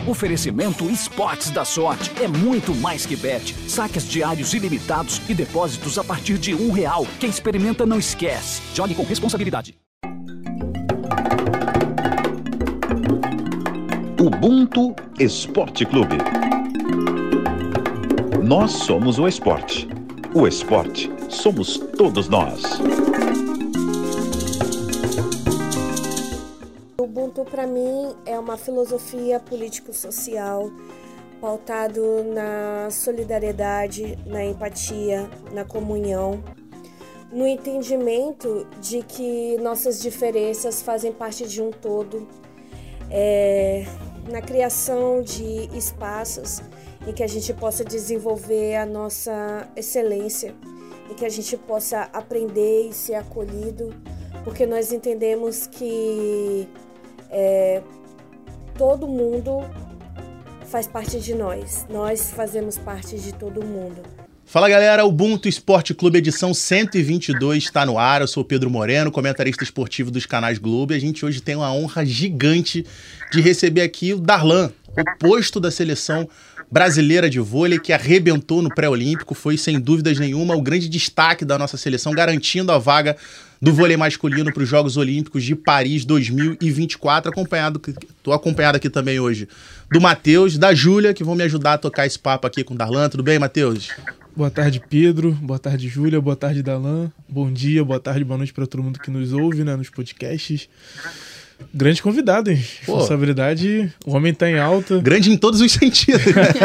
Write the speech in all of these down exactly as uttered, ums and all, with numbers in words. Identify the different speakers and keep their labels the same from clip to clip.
Speaker 1: Oferecimento Esportes da Sorte. É muito mais que bet. Saques diários ilimitados e depósitos a partir de um real. Quem experimenta não esquece. Jogue com responsabilidade.
Speaker 2: Ubuntu Esporte Clube. Nós somos o esporte. O esporte somos todos nós.
Speaker 3: O Ubuntu, para mim, é uma filosofia político-social pautado na solidariedade, na empatia, na comunhão, no entendimento de que nossas diferenças fazem parte de um todo, é, na criação de espaços em que a gente possa desenvolver a nossa excelência, em que a gente possa aprender e ser acolhido, porque nós entendemos que é, todo mundo faz parte de nós, nós fazemos parte de todo mundo.
Speaker 4: Fala galera, Ubuntu Esporte Clube edição cento e vinte e dois está no ar. Eu sou o Pedro Moreno, comentarista esportivo dos canais Globo, e a gente hoje tem uma honra gigante de receber aqui o Darlan, oposto da seleção brasileira de vôlei, que arrebentou no pré-olímpico, foi sem dúvidas nenhuma o grande destaque da nossa seleção, garantindo a vaga do vôlei masculino para os Jogos Olímpicos de Paris dois mil e vinte e quatro. Acompanhado, tô acompanhado aqui também hoje do Matheus, da Júlia, que vão me ajudar a tocar esse papo aqui com o Darlan. Tudo bem, Matheus?
Speaker 5: Boa tarde, Pedro. Boa tarde, Júlia. Boa tarde, Darlan. Bom dia, boa tarde, boa noite para todo mundo que nos ouve, né, nos podcasts. Grande convidado, hein? Pô, responsabilidade, o homem tá em alta.
Speaker 4: Grande em todos os sentidos.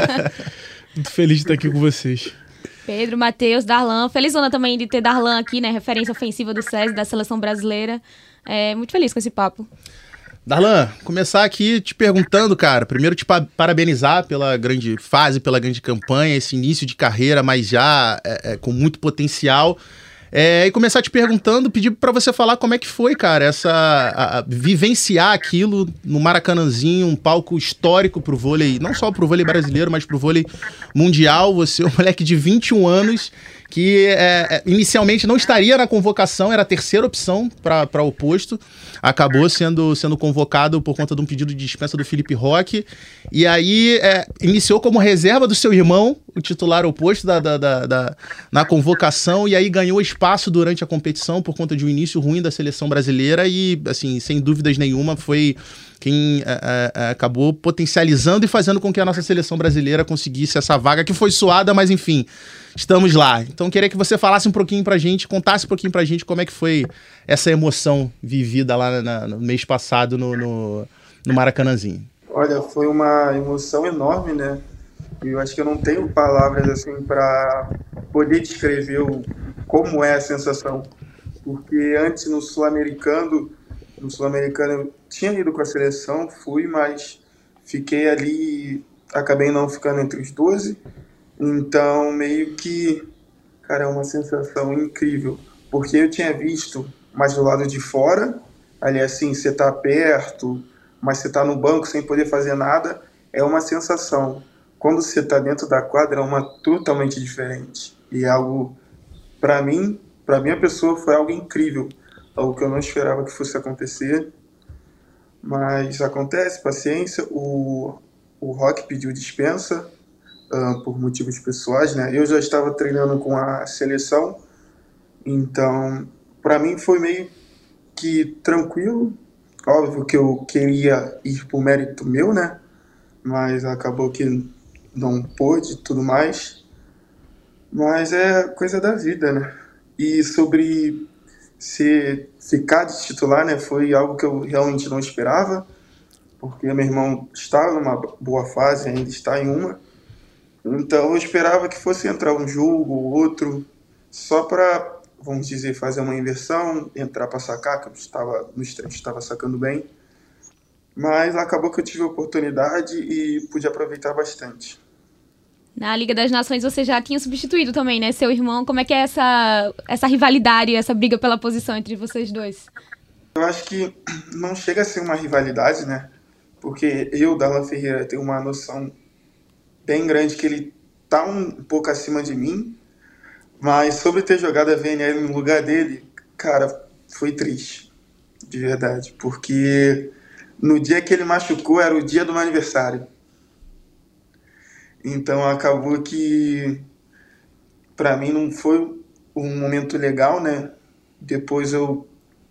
Speaker 5: Muito feliz de estar aqui com vocês.
Speaker 6: Pedro, Matheus, Darlan. Felizona também de ter Darlan aqui, né? Referência ofensiva do SESI, da seleção brasileira. É, muito feliz com esse papo.
Speaker 4: Darlan, começar aqui te perguntando, cara, primeiro te parabenizar pela grande fase, pela grande campanha, esse início de carreira, mas já é, é, com muito potencial. É, e começar te perguntando, pedir para você falar como é que foi, cara, essa a, a, vivenciar aquilo no Maracanãzinho, um palco histórico pro vôlei, não só pro vôlei brasileiro, mas pro vôlei mundial. Você é um moleque de vinte e um anos que é, inicialmente não estaria na convocação, era a terceira opção para o posto, acabou sendo, sendo convocado por conta de um pedido de dispensa do Felipe Roque, e aí é, iniciou como reserva do seu irmão, o titular oposto da, da, da, da, na convocação, e aí ganhou espaço durante a competição por conta de um início ruim da seleção brasileira e, assim, sem dúvidas nenhuma, foi quem é, é, acabou potencializando e fazendo com que a nossa seleção brasileira conseguisse essa vaga, que foi suada, mas enfim, estamos lá. Então queria que você falasse um pouquinho pra gente, contasse um pouquinho pra gente como é que foi essa emoção vivida lá na, no mês passado no, no, no Maracanãzinho.
Speaker 7: Olha, foi uma emoção enorme, né? Eu acho que eu não tenho palavras assim para poder descrever o, como é a sensação. Porque antes no Sul-Americano, no Sul-Americano eu tinha ido com a seleção, fui, mas fiquei ali, acabei não ficando entre os doze. Então, meio que, cara, é uma sensação incrível. Porque eu tinha visto mais do lado de fora, ali assim, você tá perto, mas você tá no banco sem poder fazer nada, é uma sensação. Quando você tá dentro da quadra, é uma totalmente diferente. E é algo, para mim, para minha pessoa, foi algo incrível. Algo que eu não esperava que fosse acontecer. Mas acontece, paciência. O, o Roque pediu dispensa uh, por motivos pessoais, né? Eu já estava treinando com a seleção, então, para mim foi meio que tranquilo. Óbvio que eu queria ir por mérito meu, né? Mas acabou que não pôde e tudo mais. Mas é coisa da vida, né? E sobre se ficar de titular, né, foi algo que eu realmente não esperava, porque meu irmão estava numa boa fase, ainda está em uma. Então eu esperava que fosse entrar um jogo ou outro, só para, vamos dizer, fazer uma inversão, entrar para sacar, que eu estava nos treinos, estava sacando bem. Mas acabou que eu tive a oportunidade e pude aproveitar bastante.
Speaker 6: Na Liga das Nações você já tinha substituído também, né, seu irmão. Como é que é essa, essa rivalidade, essa briga pela posição entre vocês dois?
Speaker 7: Eu acho que não chega a ser uma rivalidade, né? Porque eu, Darlan Ferreira, tenho uma noção bem grande que ele tá um pouco acima de mim, mas sobre ter jogado a V N L no lugar dele, cara, foi triste, de verdade, porque no dia que ele machucou era o dia do meu aniversário. Então acabou que para mim não foi um momento legal, né? Depois eu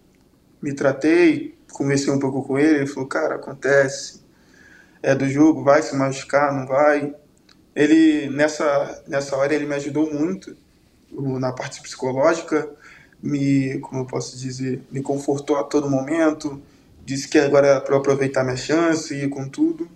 Speaker 7: me tratei, conversei um pouco com ele, ele falou, cara, acontece, é do jogo, vai se machucar, não vai. Ele, nessa, nessa hora, ele me ajudou muito na parte psicológica, me, como eu posso dizer, me confortou a todo momento, disse que agora era para eu aproveitar minha chance e ir com tudo.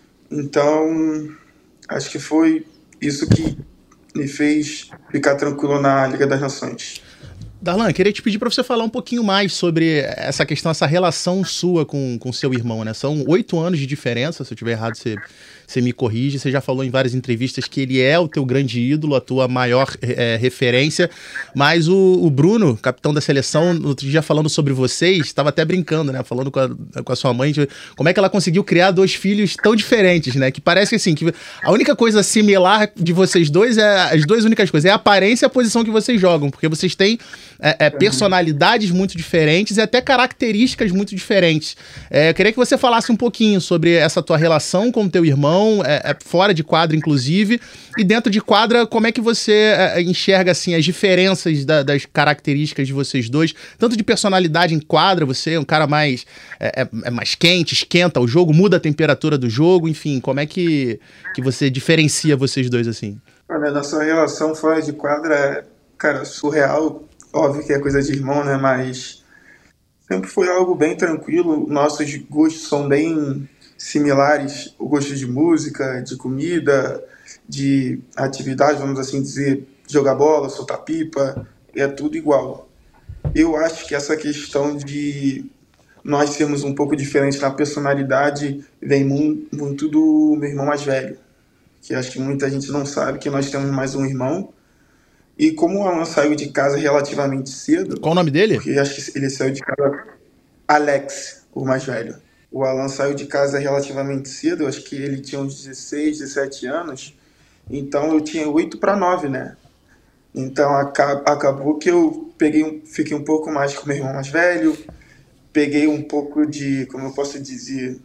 Speaker 7: Então, acho que foi isso que me fez ficar tranquilo na Liga das Nações.
Speaker 4: Darlan, queria te pedir para você falar um pouquinho mais sobre essa questão, essa relação sua com, com seu irmão, né? São oito anos de diferença, se eu estiver errado, você, você me corrige. Você já falou em várias entrevistas que ele é o teu grande ídolo, a tua maior é, referência, mas o, o Bruno, capitão da seleção, no outro dia falando sobre vocês, estava até brincando, né? Falando com a, com a sua mãe, de como é que ela conseguiu criar dois filhos tão diferentes, né? Que parece assim, que a única coisa similar de vocês dois, é as duas únicas coisas, é a aparência e a posição que vocês jogam, porque vocês têm É, é, personalidades muito diferentes e até características muito diferentes. É, eu queria que você falasse um pouquinho sobre essa tua relação com o teu irmão, é, é, fora de quadra, inclusive, e dentro de quadra, como é que você é, enxerga assim, as diferenças da, das características de vocês dois, tanto de personalidade em quadra, você é um cara mais, é, é, é mais quente, esquenta o jogo, muda a temperatura do jogo, enfim, como é que, que você diferencia vocês dois assim?
Speaker 7: Olha, nossa relação fora de quadra é, cara, surreal. Óbvio que é coisa de irmão, né? Mas sempre foi algo bem tranquilo. Nossos gostos são bem similares. O gosto de música, de comida, de atividade, vamos assim dizer, jogar bola, soltar pipa, é tudo igual. Eu acho que essa questão de nós sermos um pouco diferentes na personalidade vem muito do meu irmão mais velho, que acho que muita gente não sabe que nós temos mais um irmão. E como o Alan saiu de casa relativamente cedo...
Speaker 4: Qual o nome dele?
Speaker 7: Porque acho que ele saiu de casa... Alex, o mais velho. O Alan saiu de casa relativamente cedo, acho que ele tinha uns dezesseis, dezessete anos. Então eu tinha oito para nove, né? Então acabou que eu peguei, fiquei um pouco mais com o meu irmão mais velho. Peguei um pouco de... Como eu posso dizer...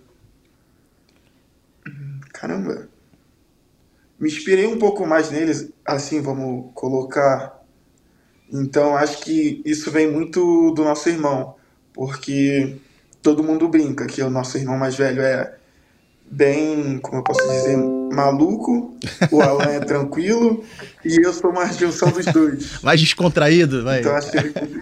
Speaker 7: Caramba... Me inspirei um pouco mais neles, assim, vamos colocar. Então, acho que isso vem muito do nosso irmão, porque todo mundo brinca que o nosso irmão mais velho é bem, como eu posso dizer, maluco, o Alan é tranquilo, e eu sou uma junção dos dois.
Speaker 4: Mais descontraído, vai.
Speaker 7: Então, acho que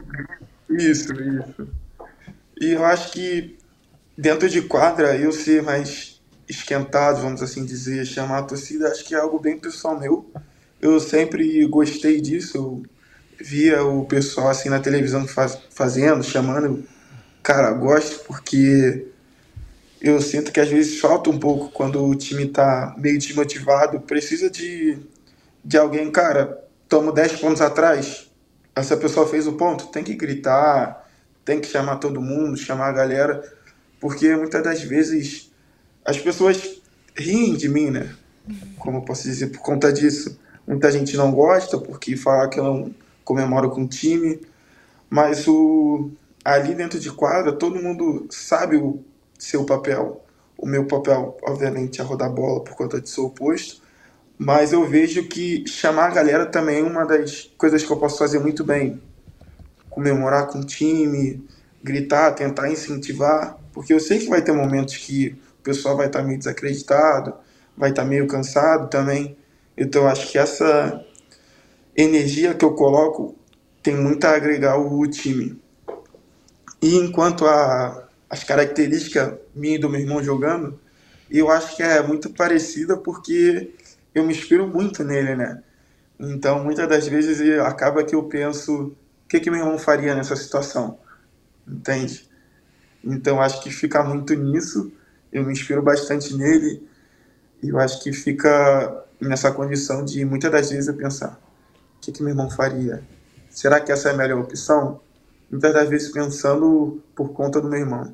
Speaker 7: isso, isso. E eu acho que dentro de quadra, eu ser mais esquentado, vamos assim dizer, chamar a torcida, acho que é algo bem pessoal meu. Eu sempre gostei disso, eu via o pessoal assim na televisão faz, fazendo, chamando, cara, gosto porque eu sinto que às vezes falta um pouco quando o time tá meio desmotivado, precisa de, de alguém, cara, tomo dez pontos atrás, essa pessoa fez o ponto, tem que gritar, tem que chamar todo mundo, chamar a galera, porque muitas das vezes as pessoas riem de mim, né? Como eu posso dizer, por conta disso. Muita gente não gosta porque fala que eu não comemoro com o time, mas o, ali dentro de quadra todo mundo sabe o seu papel. O meu papel, obviamente, é rodar bola por conta de ser oposto, mas eu vejo que chamar a galera também é uma das coisas que eu posso fazer muito bem. Comemorar com o time, gritar, tentar incentivar, porque eu sei que vai ter momentos que o pessoal vai estar meio desacreditado, vai estar meio cansado também. Então eu acho que essa energia que eu coloco tem muito a agregar o time. E enquanto a, as características minha e do meu irmão jogando, eu acho que é muito parecida porque eu me inspiro muito nele, né? Então muitas das vezes acaba que eu penso o que, que meu irmão faria nessa situação, entende? Então acho que fica muito nisso, eu me inspiro bastante nele e eu acho que fica nessa condição de muitas das vezes eu pensar o que, que meu irmão faria? Será que essa é a melhor opção? Muitas das vezes pensando por conta do meu irmão.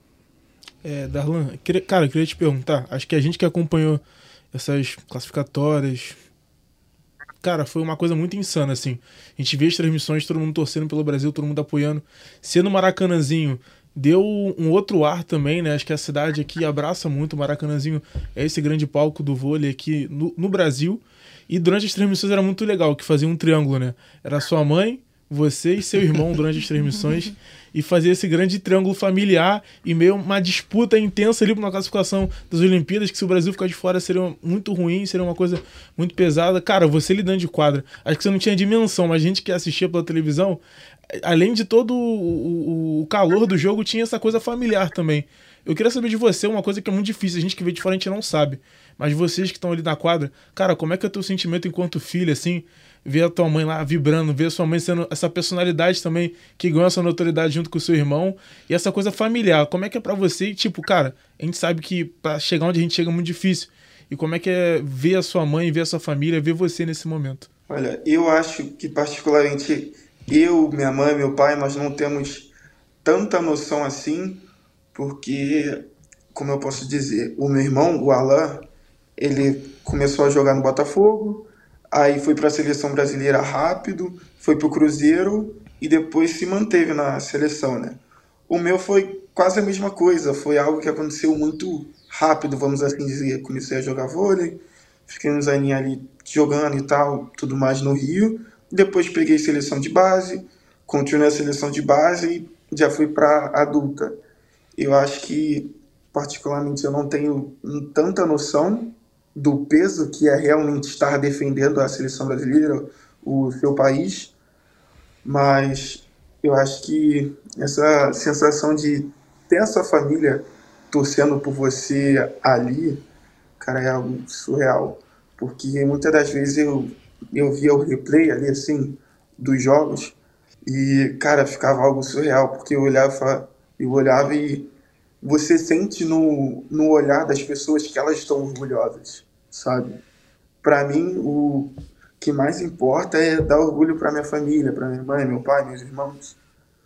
Speaker 5: É, Darlan, cara, eu queria te perguntar, acho que a gente que acompanhou essas classificatórias, cara, foi uma coisa muito insana, assim. A gente vê as transmissões, todo mundo torcendo pelo Brasil, todo mundo apoiando. Ser no Maracanãzinho, deu um outro ar também, né? Acho que a cidade aqui abraça muito, o Maracanãzinho é esse grande palco do vôlei aqui no, no Brasil. E durante as transmissões era muito legal, que fazia um triângulo, né? Era sua mãe, você e seu irmão durante as transmissões e fazia esse grande triângulo familiar e meio uma disputa intensa ali na classificação das Olimpíadas, que se o Brasil ficar de fora seria muito ruim, seria uma coisa muito pesada. Cara, você lidando de quadra, acho que você não tinha dimensão, mas a gente que assistia pela televisão, além de todo o, o, o calor do jogo, tinha essa coisa familiar também. Eu queria saber de você uma coisa que é muito difícil, a gente que vê de fora a gente não sabe, mas vocês que estão ali na quadra, cara, como é que é o teu sentimento enquanto filho, assim, ver a tua mãe lá vibrando, ver a sua mãe sendo essa personalidade também que ganha essa notoriedade junto com o seu irmão e essa coisa familiar, como é que é pra você? E, tipo, cara, a gente sabe que pra chegar onde a gente chega é muito difícil, e como é que é ver a sua mãe, ver a sua família, ver você nesse momento?
Speaker 7: Olha, eu acho que particularmente eu, minha mãe, meu pai, nós não temos tanta noção assim, porque, como eu posso dizer, o meu irmão, o Alan, ele começou a jogar no Botafogo, aí foi para a seleção brasileira rápido, foi para o Cruzeiro e depois se manteve na seleção, né? O meu foi quase a mesma coisa, foi algo que aconteceu muito rápido, vamos assim dizer. Comecei a jogar vôlei, fiquei uns aninhos ali jogando e tal, tudo mais no Rio. Depois peguei seleção de base, continuei a seleção de base e já fui para adulta. Eu acho que, particularmente, eu não tenho tanta noção do peso que é realmente estar defendendo a seleção brasileira, o seu país, mas eu acho que essa sensação de ter a sua família torcendo por você ali, cara, é algo surreal, porque muitas das vezes eu, eu via o replay ali, assim, dos jogos e, cara, ficava algo surreal, porque eu olhava, eu olhava e você sente no, no olhar das pessoas que elas estão orgulhosas, sabe? Para mim, o que mais importa é dar orgulho para minha família, para minha mãe, meu pai, meus irmãos.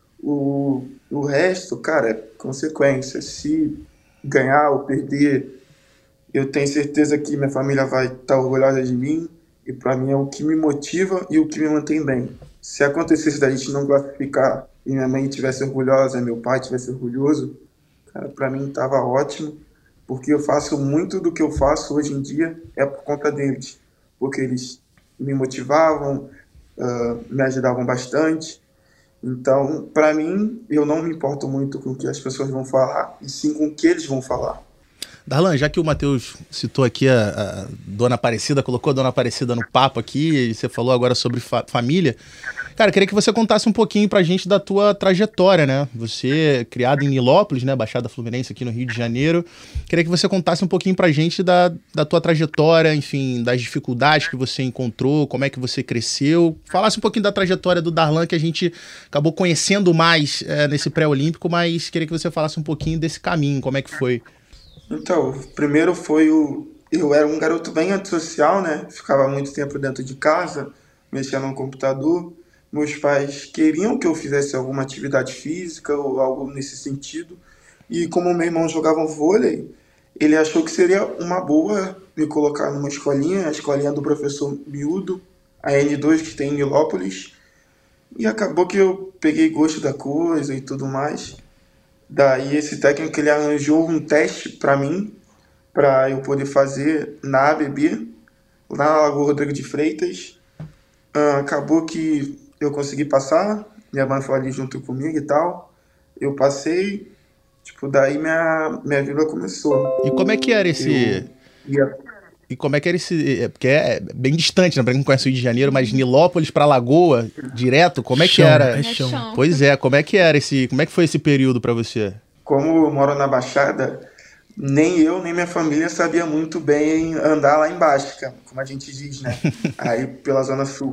Speaker 7: O, o resto, cara, é consequência. Se ganhar ou perder, eu tenho certeza que minha família vai estar orgulhosa de mim e para mim é o que me motiva e o que me mantém bem. Se acontecesse da gente não classificar e minha mãe estivesse orgulhosa, meu pai estivesse orgulhoso, cara, para mim estava ótimo, porque eu faço muito do que eu faço hoje em dia é por conta deles, porque eles me motivavam, uh, me ajudavam bastante. Então, para mim, eu não me importo muito com o que as pessoas vão falar, e sim com o que eles vão falar.
Speaker 4: Darlan, já que o Matheus citou aqui a, a Dona Aparecida, colocou a Dona Aparecida no papo aqui, e você falou agora sobre fa- família, cara, queria que você contasse um pouquinho pra gente da tua trajetória, né? Você, criado em Nilópolis, né, Baixada Fluminense, aqui no Rio de Janeiro, queria que você contasse um pouquinho pra gente da, da tua trajetória, enfim, das dificuldades que você encontrou, como é que você cresceu, falasse um pouquinho da trajetória do Darlan, que a gente acabou conhecendo mais é, nesse pré-olímpico, mas queria que você falasse um pouquinho desse caminho, como é que foi.
Speaker 7: Então, primeiro foi o... Eu era um garoto bem antissocial, né? Ficava muito tempo dentro de casa, mexendo no computador. Meus pais queriam que eu fizesse alguma atividade física ou algo nesse sentido. E como meu irmão jogava vôlei, ele achou que seria uma boa me colocar numa escolinha, a escolinha do professor Miúdo, a N dois, que tem em Nilópolis. E acabou que eu peguei gosto da coisa e tudo mais. Daí esse técnico ele arranjou um teste para mim, para eu poder fazer na A B B, lá na Lagoa Rodrigo de Freitas. Uh, acabou que eu consegui passar, minha mãe foi ali junto comigo e tal. Eu passei, tipo, daí minha, minha vida começou.
Speaker 4: E como é que era esse...
Speaker 7: Eu ia...
Speaker 4: E como é que era esse... Porque é bem distante, né? Pra quem não conhece o Rio de Janeiro, mas Nilópolis pra Lagoa, direto, como é que
Speaker 5: Chão,
Speaker 4: era?
Speaker 5: é chão.
Speaker 4: Pois é, como é que era esse... Como é que foi esse período pra você?
Speaker 7: Como eu moro na Baixada, nem eu, nem minha família sabia muito bem andar lá embaixo, como a gente diz, né? Aí pela Zona Sul.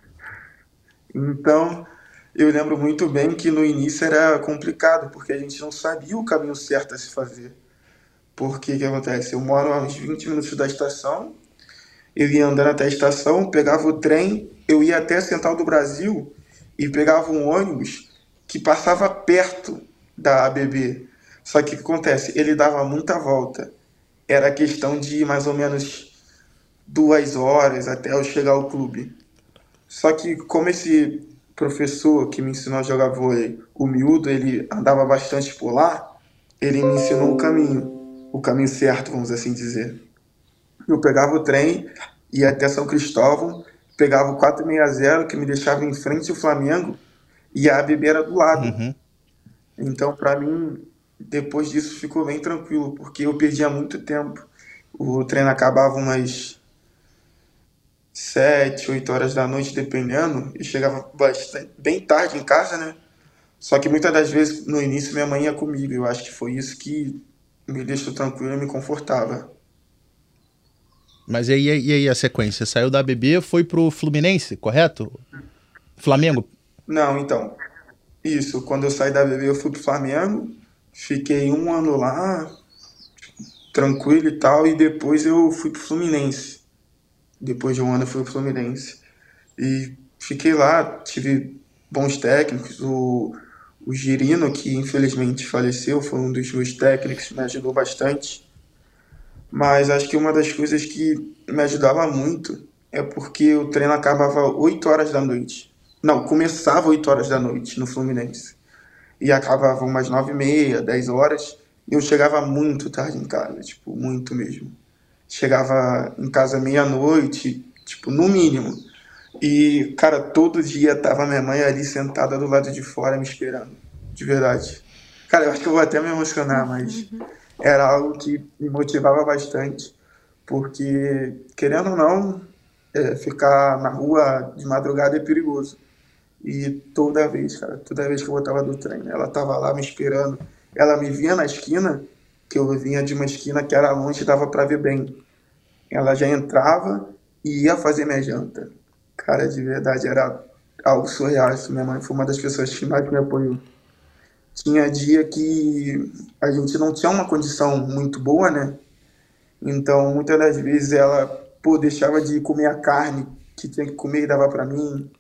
Speaker 7: Então, eu lembro muito bem que no início era complicado, porque a gente não sabia o caminho certo a se fazer. Porque o que acontece? Eu moro a uns vinte minutos da estação, eu ia andando até a estação, pegava o trem, eu ia até a Central do Brasil e pegava um ônibus que passava perto da A B B. Só que o que acontece? Ele dava muita volta. Era questão de mais ou menos duas horas até eu chegar ao clube. Só que como esse professor que me ensinou a jogar vôlei, o miúdo, ele andava bastante por lá, ele me ensinou o caminho, o caminho certo, vamos assim dizer. Eu pegava o trem, ia até São Cristóvão, pegava o quatro seis zero, que me deixava em frente ao Flamengo, e a A B B era do lado.
Speaker 4: Uhum.
Speaker 7: Então, para mim, depois disso ficou bem tranquilo, porque eu perdia muito tempo. O treino acabava umas sete, oito horas da noite, dependendo, e chegava bastante, bem tarde em casa, né? Só que muitas das vezes, no início, minha mãe ia comigo. Eu acho que foi isso que me deixou tranquilo e me confortava.
Speaker 4: Mas e aí, e aí a sequência? Você saiu da A B B, foi pro Fluminense, correto? Flamengo?
Speaker 7: Não, então, isso. Quando eu saí da A B B, eu fui pro Flamengo, fiquei um ano lá, tranquilo e tal, e depois eu fui pro Fluminense. Depois de um ano eu fui pro Fluminense. E fiquei lá, tive bons técnicos. O, o Girino, que infelizmente faleceu, foi um dos meus técnicos, me ajudou bastante. Mas acho que uma das coisas que me ajudava muito é porque o treino acabava oito horas da noite. Não, começava oito horas da noite no Fluminense. E acabava umas nove e meia, dez horas. E eu chegava muito tarde em casa, tipo, muito mesmo. Chegava em casa meia-noite, tipo, no mínimo. E, cara, todo dia tava minha mãe ali sentada do lado de fora me esperando. De verdade. Cara, eu acho que eu vou até me emocionar, mas era algo que me motivava bastante. Porque, querendo ou não, é, ficar na rua de madrugada é perigoso. E toda vez, cara, toda vez que eu voltava do treino, ela tava lá me esperando. Ela me via na esquina, que eu vinha de uma esquina que era longe e dava pra ver bem. Ela já entrava e ia fazer minha janta. Cara, de verdade, era algo surreal. Minha mãe foi uma das pessoas que mais me apoiou. Tinha dia que a gente não tinha uma condição muito boa, né? Então, muitas das vezes ela, pô, deixava de comer a carne que tinha que comer e dava pra mim.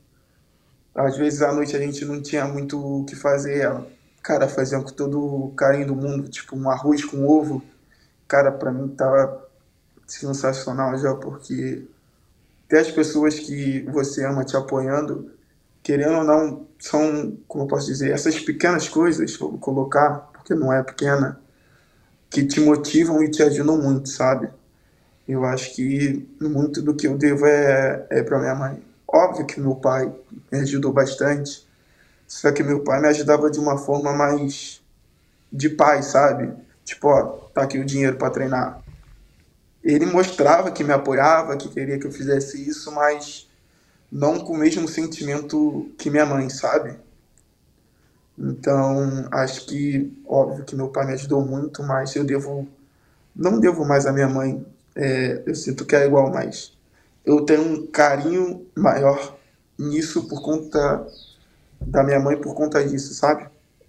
Speaker 7: Às vezes à noite a gente não tinha muito o que fazer. Ela, cara, fazia com todo o carinho do mundo, tipo um arroz com ovo. Cara, pra mim tava sensacional já, porque ter as pessoas que você ama te apoiando, querendo ou não, são, como eu posso dizer, essas pequenas coisas, vou colocar, porque não é pequena, que te motivam e te ajudam muito, sabe? Eu acho que muito do que eu devo é, é pra minha mãe. Óbvio que meu pai me ajudou bastante, só que meu pai me ajudava de uma forma mais de pai, sabe? Tipo, ó, tá aqui o dinheiro pra treinar. Ele mostrava que me apoiava, que queria que eu fizesse isso, mas não com o mesmo sentimento que minha mãe, sabe? Então, acho que, óbvio que meu pai me ajudou muito, mas eu devo, não devo mais à minha mãe. É, eu sinto que é igual, mas eu tenho um carinho maior nisso por conta da minha mãe, por conta disso, sabe?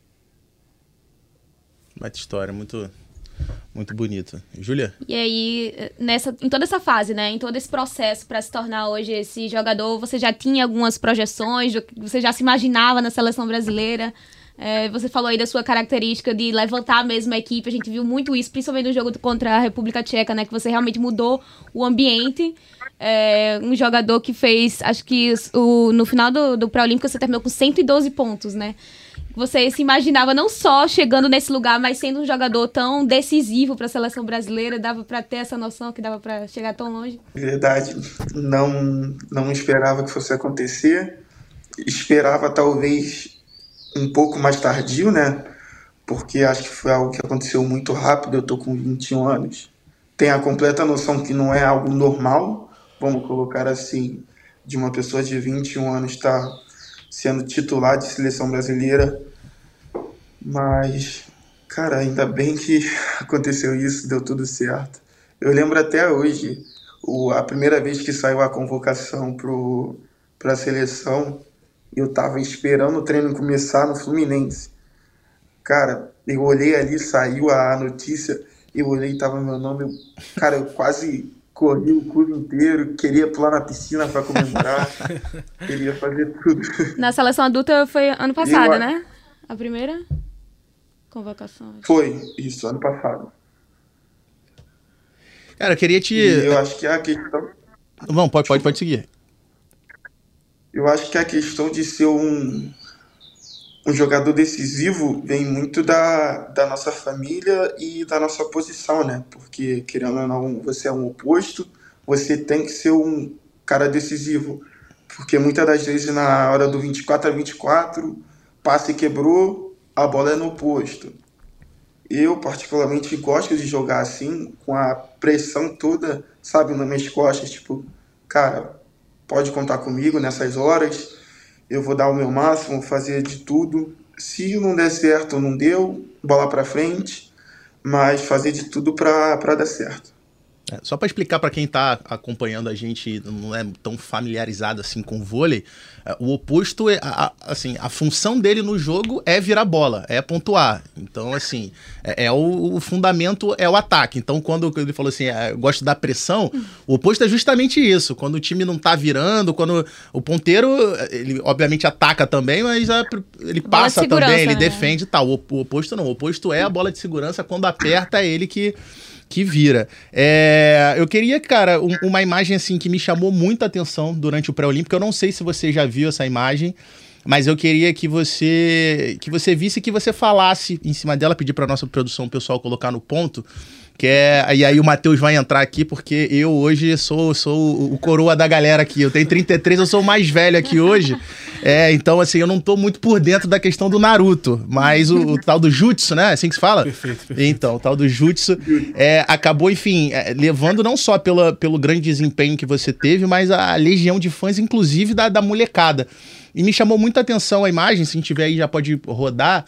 Speaker 4: Uma história muito... Muito bonito. Júlia?
Speaker 6: E aí, nessa, em toda essa fase, né? Em todo esse processo para se tornar hoje esse jogador, você já tinha algumas projeções? Você já se imaginava na seleção brasileira? É, você falou aí da sua característica de levantar mesmo a equipe. A gente viu muito isso, principalmente no jogo contra a República Tcheca, né? Que você realmente mudou o ambiente. É, um jogador que fez, acho que o, no final do, do pré-olímpico você terminou com cento e doze pontos, né? Você se imaginava não só chegando nesse lugar, mas sendo um jogador tão decisivo para a seleção brasileira, dava para ter essa noção que dava para chegar tão longe?
Speaker 7: Verdade, não, não esperava que fosse acontecer, esperava talvez um pouco mais tardio, né? Porque acho que foi algo que aconteceu muito rápido. Eu tô com vinte e um anos, tenho a completa noção que não é algo normal, vamos colocar assim, de uma pessoa de vinte e um anos estar sendo titular de seleção brasileira. Mas, cara, ainda bem que aconteceu isso, deu tudo certo. Eu lembro até hoje, o, a primeira vez que saiu a convocação para a seleção, eu tava esperando o treino começar no Fluminense. Cara, eu olhei ali, saiu a notícia, eu olhei e tava meu nome. Eu, cara, eu quase corri o clube inteiro, queria pular na piscina para comemorar, queria fazer tudo.
Speaker 6: Na seleção adulta foi ano passado,
Speaker 7: eu,
Speaker 6: né? A primeira convocação.
Speaker 7: Foi, isso, ano passado.
Speaker 4: Cara, eu queria te...
Speaker 7: E eu acho que a questão...
Speaker 4: Não, pode, pode, pode seguir.
Speaker 7: eu acho que a questão de ser um, um jogador decisivo vem muito da, da nossa família e da nossa posição, né? Porque, querendo ou não, você é um oposto, você tem que ser um cara decisivo. Porque muitas das vezes na hora do vinte e quatro a vinte e quatro, passe quebrou, a bola é no oposto. Eu, particularmente, gosto de jogar assim, com a pressão toda, sabe, nas minhas costas. Tipo, cara, pode contar comigo nessas horas, eu vou dar o meu máximo, fazer de tudo. Se não der certo, não deu, bola pra frente, mas fazer de tudo pra, pra dar certo.
Speaker 4: É, só para explicar para quem está acompanhando a gente, não é tão familiarizado assim com o vôlei, é, o oposto, é, a, assim, a função dele no jogo é virar bola, é pontuar. Então, assim, é, é o, o fundamento é o ataque. Então, quando ele falou assim, é, eu gosto da pressão, o oposto é justamente isso. Quando o time não tá virando, quando o ponteiro, ele obviamente ataca também, mas a, ele passa também, ele né? defende e tal. O, o oposto não, o oposto é a bola de segurança, quando aperta é ele que... que vira. É, eu queria, cara, um, uma imagem assim que me chamou muita atenção durante o pré-olímpico. Eu não sei se você já viu essa imagem, mas eu queria que você que você visse, que você falasse em cima dela, pedir para nossa produção, o pessoal colocar no ponto, que é, e aí o Matheus vai entrar aqui, porque eu hoje sou, sou o coroa da galera aqui. Eu tenho trinta e três, eu sou o mais velho aqui hoje. É, então, assim, eu não tô muito por dentro da questão do Naruto, mas o, o tal do Jutsu, né? Assim que se fala?
Speaker 5: Perfeito, perfeito.
Speaker 4: Então, o tal do Jutsu é, acabou, enfim, é, levando não só pela, pelo grande desempenho que você teve, mas a legião de fãs, inclusive, da, da molecada. E me chamou muita atenção a imagem, se a gente tiver aí já pode rodar,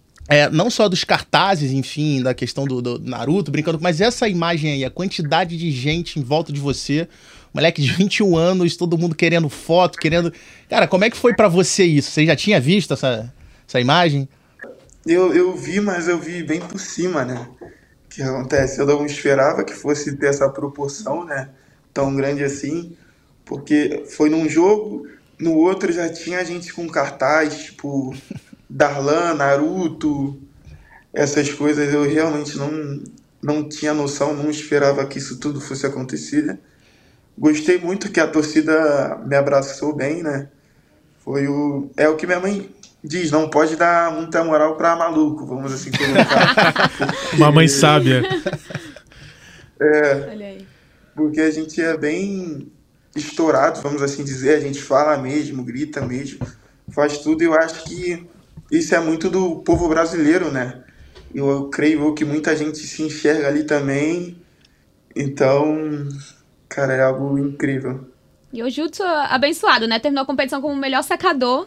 Speaker 4: é, não só dos cartazes, enfim, da questão do, do Naruto, brincando, mas essa imagem aí, a quantidade de gente em volta de você, moleque de vinte e um anos, todo mundo querendo foto, querendo... Cara, como é que foi pra você isso? Você já tinha visto essa, essa imagem?
Speaker 7: Eu, eu vi, mas eu vi bem por cima, né? O que acontece? Eu não esperava que fosse ter essa proporção, né? Tão grande assim, porque foi num jogo, no outro já tinha gente com cartaz, tipo... Darlan, Naruto, essas coisas eu realmente não, não tinha noção, não esperava que isso tudo fosse acontecer. Gostei muito que a torcida me abraçou bem, né? Foi o, é o que minha mãe diz, não pode dar muita moral pra maluco, vamos assim colocar.
Speaker 5: Uma mãe sábia.
Speaker 7: É,
Speaker 6: Olha aí.
Speaker 7: porque a gente é bem estourado, vamos assim dizer, a gente fala mesmo, grita mesmo, faz tudo, e eu acho que isso é muito do povo brasileiro, né? Eu, eu creio que muita gente se enxerga ali também. Então, cara, é algo incrível.
Speaker 6: E o Jutsu abençoado, né? Terminou a competição como o melhor secador.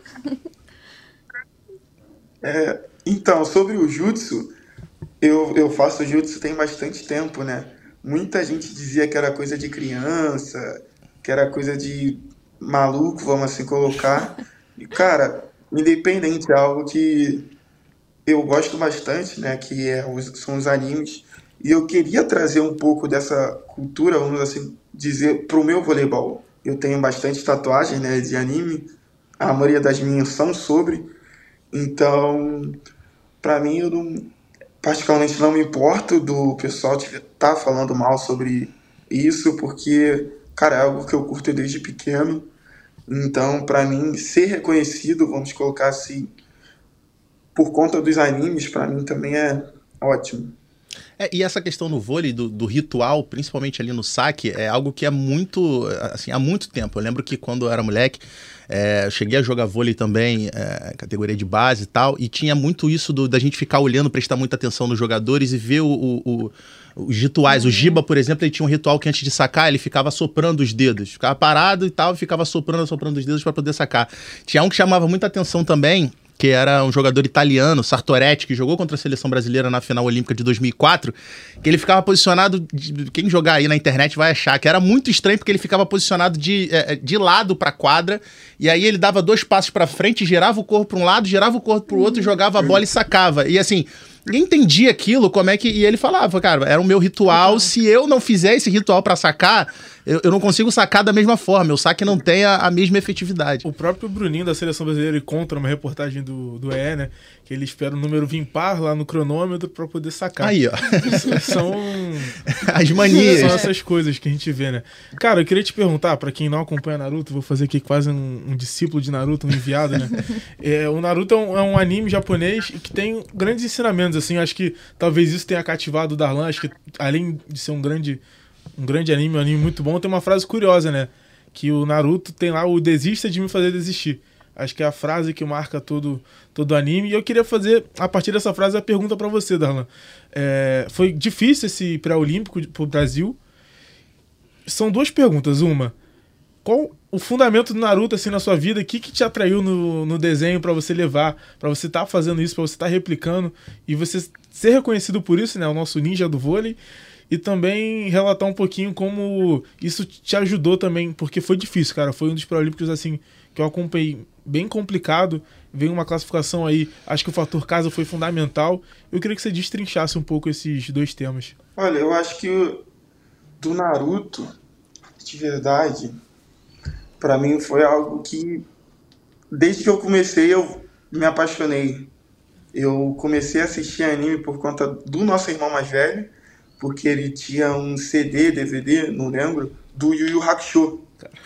Speaker 7: É, então, sobre o Jutsu, eu, eu faço Jutsu tem bastante tempo, né? Muita gente dizia que era coisa de criança, que era coisa de maluco, vamos assim colocar. E, cara... Independente, é algo que eu gosto bastante, né, que é, são os animes, e eu queria trazer um pouco dessa cultura, vamos assim dizer, pro meu voleibol. Eu tenho bastante tatuagem, né, de anime, a maioria das minhas são sobre, então, pra mim, eu não, particularmente não me importo do pessoal tá falando mal sobre isso, porque, cara, é algo que eu curto desde pequeno. Então, para mim, ser reconhecido, vamos colocar assim, por conta dos animes, para mim também é ótimo.
Speaker 4: É, e essa questão no vôlei, do, do ritual, principalmente ali no saque, é algo que é muito, assim, há muito tempo. Eu lembro que quando eu era moleque, é, eu cheguei a jogar vôlei também, é, categoria de base e tal, e tinha muito isso do, da gente ficar olhando, prestar muita atenção nos jogadores e ver o, o, o, os rituais. Uhum. O Giba, por exemplo, ele tinha um ritual que antes de sacar, ele ficava soprando os dedos. Ficava parado e tal, ficava soprando, soprando os dedos para poder sacar. Tinha um que chamava muita atenção também, que era um jogador italiano, Sartoretti, que jogou contra a seleção brasileira na final olímpica de dois mil e quatro, que ele ficava posicionado, de, quem jogar aí na internet vai achar, que era muito estranho, porque ele ficava posicionado de, de lado pra quadra, e aí ele dava dois passos pra frente, girava o corpo pra um lado, girava o corpo pro outro, jogava a bola e sacava. E assim, ninguém entendia aquilo, como é que... E ele falava, cara, era o meu ritual, se eu não fizer esse ritual pra sacar, eu, eu não consigo sacar da mesma forma, o saque não tem a, a mesma efetividade.
Speaker 5: O próprio Bruninho da Seleção Brasileira, ele conta numa reportagem do, do E E, né, que ele espera o número vir par lá no cronômetro pra poder sacar.
Speaker 4: Aí, ó.
Speaker 5: São...
Speaker 4: As manias.
Speaker 5: São essas coisas que a gente vê, né. Cara, eu queria te perguntar, pra quem não acompanha Naruto, vou fazer aqui quase um, um discípulo de Naruto, um enviado, né. É, o Naruto é um, é um anime japonês que tem grandes ensinamentos, assim, acho que talvez isso tenha cativado o Darlan, acho que além de ser um grande... Um grande anime, um anime muito bom. Tem uma frase curiosa, né? Que o Naruto tem lá o desista de me fazer desistir. Acho que é a frase que marca todo todo o anime. E eu queria fazer, a partir dessa frase, a pergunta pra você, Darlan. É, foi difícil esse pré-olímpico pro Brasil. São duas perguntas. Uma, qual o fundamento do Naruto assim, na sua vida? O que, que te atraiu no, no desenho pra você levar? Pra você estar tá fazendo isso, pra você estar tá replicando e você ser reconhecido por isso, né? O nosso ninja do vôlei. E também relatar um pouquinho como isso te ajudou também, porque foi difícil, cara. Foi um dos pré-olímpicos, assim, que eu acompanhei bem complicado. Veio uma classificação aí, acho que o fator casa foi fundamental. Eu queria que você destrinchasse um pouco esses dois temas.
Speaker 7: Olha, eu acho que do Naruto, de verdade, pra mim foi algo que, desde que eu comecei, eu me apaixonei. Eu comecei a assistir anime por conta do nosso irmão mais velho, porque ele tinha um C D, D V D, não lembro, do Yu Yu Hakusho.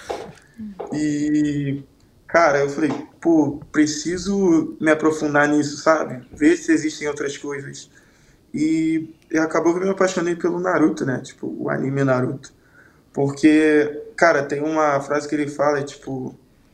Speaker 7: E, cara, eu falei, pô, preciso me aprofundar nisso, sabe? Ver se existem outras coisas. E, e acabou que eu me apaixonei pelo Naruto, né? Tipo, o anime Naruto. Porque, cara, tem uma frase que ele fala, é tipo,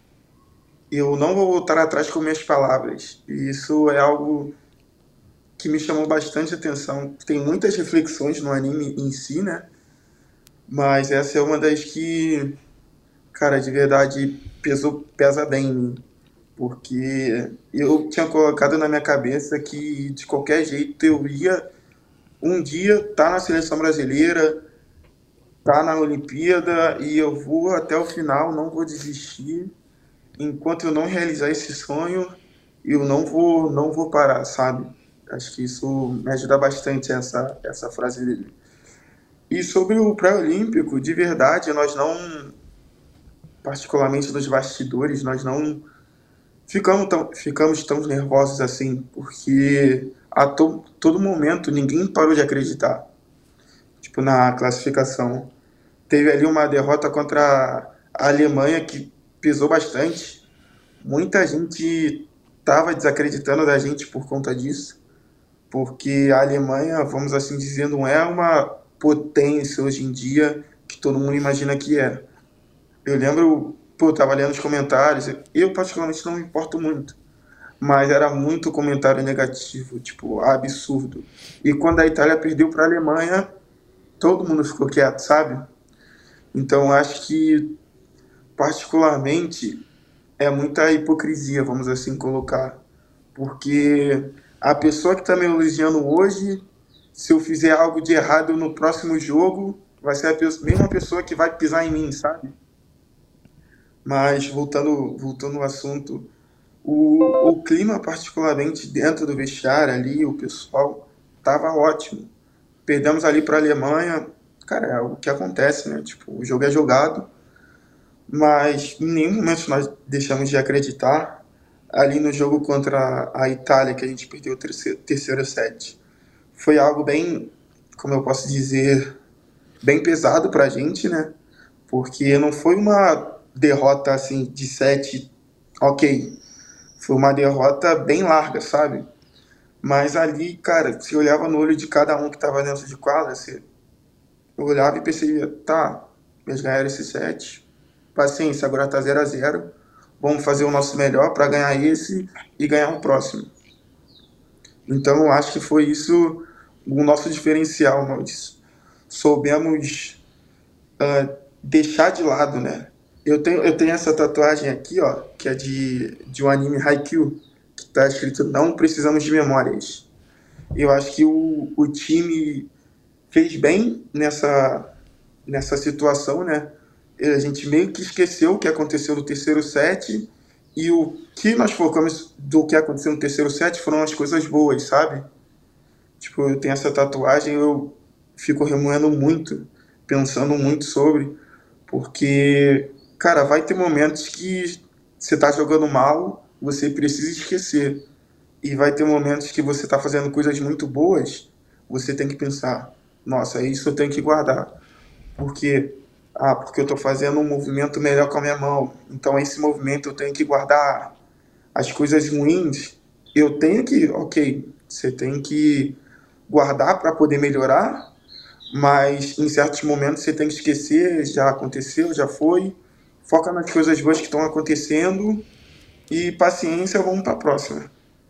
Speaker 7: eu não vou voltar atrás com minhas palavras. E isso é algo que me chamou bastante atenção. Tem muitas reflexões no anime em si, né? Mas essa é uma das que, cara, de verdade pesou, pesa bem em mim. Porque eu tinha colocado na minha cabeça que, de qualquer jeito, eu ia um dia estar tá na seleção brasileira, tá na Olimpíada, e eu vou até o final, não vou desistir. Enquanto eu não realizar esse sonho, eu não vou, não vou parar, sabe? Acho que isso me ajuda bastante, essa, essa frase dele. E sobre o pré-olímpico, de verdade, nós não, particularmente nos bastidores, nós não ficamos tão, ficamos tão nervosos assim, porque a to, todo momento ninguém parou de acreditar. Tipo, na classificação. Teve ali uma derrota contra a Alemanha que pesou bastante. Muita gente estava desacreditando da gente por conta disso. Porque a Alemanha, vamos assim dizer, não é uma potência hoje em dia que todo mundo imagina que é. Eu lembro, pô, eu tava lendo os comentários, eu particularmente não me importo muito, mas era muito comentário negativo, tipo, absurdo. E quando a Itália perdeu para a Alemanha, todo mundo ficou quieto, sabe? Então acho que, particularmente, é muita hipocrisia, vamos assim colocar, porque a pessoa que está me elogiando hoje, se eu fizer algo de errado no próximo jogo, vai ser a pessoa, mesma pessoa que vai pisar em mim, sabe? Mas, voltando, voltando ao assunto, o, o clima, particularmente dentro do vestiário ali, o pessoal estava ótimo. Perdemos ali para a Alemanha, cara, é o que acontece, né? Tipo, o jogo é jogado, mas em nenhum momento nós deixamos de acreditar. Ali no jogo contra a Itália, que a gente perdeu o terceiro, terceiro set, foi algo bem, como eu posso dizer, bem pesado pra gente, né? Porque não foi uma derrota, assim, de set, ok. Foi uma derrota bem larga, sabe? Mas ali, cara, você olhava no olho de cada um que tava dentro de quadra, você olhava e percebia, tá, eles ganharam esse set, paciência, agora tá zero a zero. Vamos fazer o nosso melhor para ganhar esse e ganhar o próximo. Então, eu acho que foi isso o nosso diferencial. Nós soubemos uh, deixar de lado, né? Eu tenho, eu tenho essa tatuagem aqui, ó, que é de, de um anime Haikyuu, que está escrito "Não precisamos de memórias". Eu acho que o, o time fez bem nessa, nessa situação, né? A gente meio que esqueceu o que aconteceu no terceiro set, e o que nós focamos do que aconteceu no terceiro set foram as coisas boas, sabe? Tipo, eu tenho essa tatuagem, eu fico remoendo muito, pensando muito sobre, porque, cara, vai ter momentos que você tá jogando mal, você precisa esquecer. E vai ter momentos que você tá fazendo coisas muito boas, você tem que pensar, nossa, isso eu tenho que guardar. Porque, ah, porque eu tô fazendo um movimento melhor com a minha mão, então esse movimento eu tenho que guardar. As coisas ruins, eu tenho que, ok, você tem que guardar para poder melhorar, mas em certos momentos você tem que esquecer, já aconteceu, já foi, foca nas coisas boas que estão acontecendo e paciência, vamos para a próxima.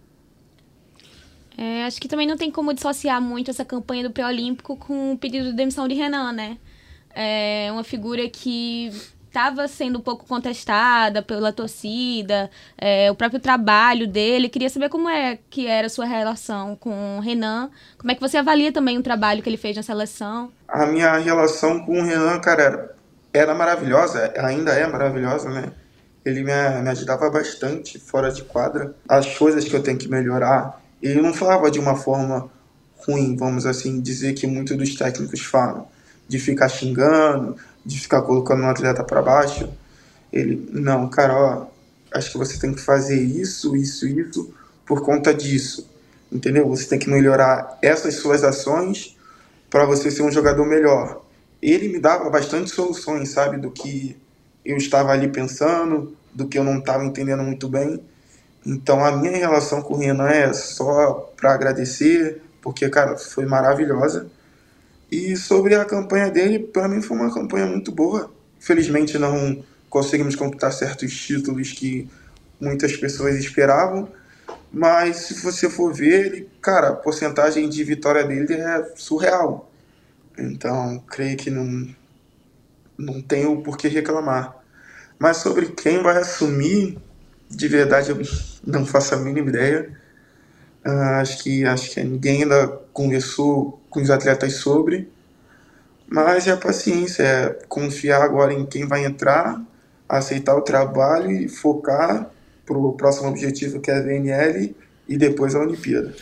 Speaker 6: É, acho que também não tem como dissociar muito essa campanha do pré-olímpico com o pedido de demissão de Renan, né? É uma figura que estava sendo um pouco contestada pela torcida, é, o próprio trabalho dele. Queria saber como é que era a sua relação com o Renan, como é que você avalia também o trabalho que ele fez na seleção?
Speaker 7: A minha relação com o Renan, cara, era, era maravilhosa, ainda é maravilhosa, né? Ele me, me ajudava bastante fora de quadra, as coisas que eu tenho que melhorar. Ele não falava de uma forma ruim, vamos assim dizer, que muitos dos técnicos falam, de ficar xingando, de ficar colocando um atleta para baixo. Ele, não, cara, ó, acho que você tem que fazer isso, isso, isso, por conta disso, entendeu? Você tem que melhorar essas suas ações para você ser um jogador melhor. Ele me dava bastante soluções, sabe, do que eu estava ali pensando, do que eu não estava entendendo muito bem. Então a minha relação com o Renan é só para agradecer, porque, cara, foi maravilhosa. E sobre a campanha dele, para mim foi uma campanha muito boa. Felizmente não conseguimos conquistar certos títulos que muitas pessoas esperavam, mas se você for ver, ele, cara, a porcentagem de vitória dele é surreal. Então, creio que não, não tenho por que reclamar. Mas sobre quem vai assumir, de verdade eu não faço a mínima ideia. Uh, acho, que, acho que ninguém ainda conversou com os atletas sobre, mas é paciência, é confiar agora em quem vai entrar, aceitar o trabalho e focar para o próximo objetivo, que é a V N L e depois a Olimpíada.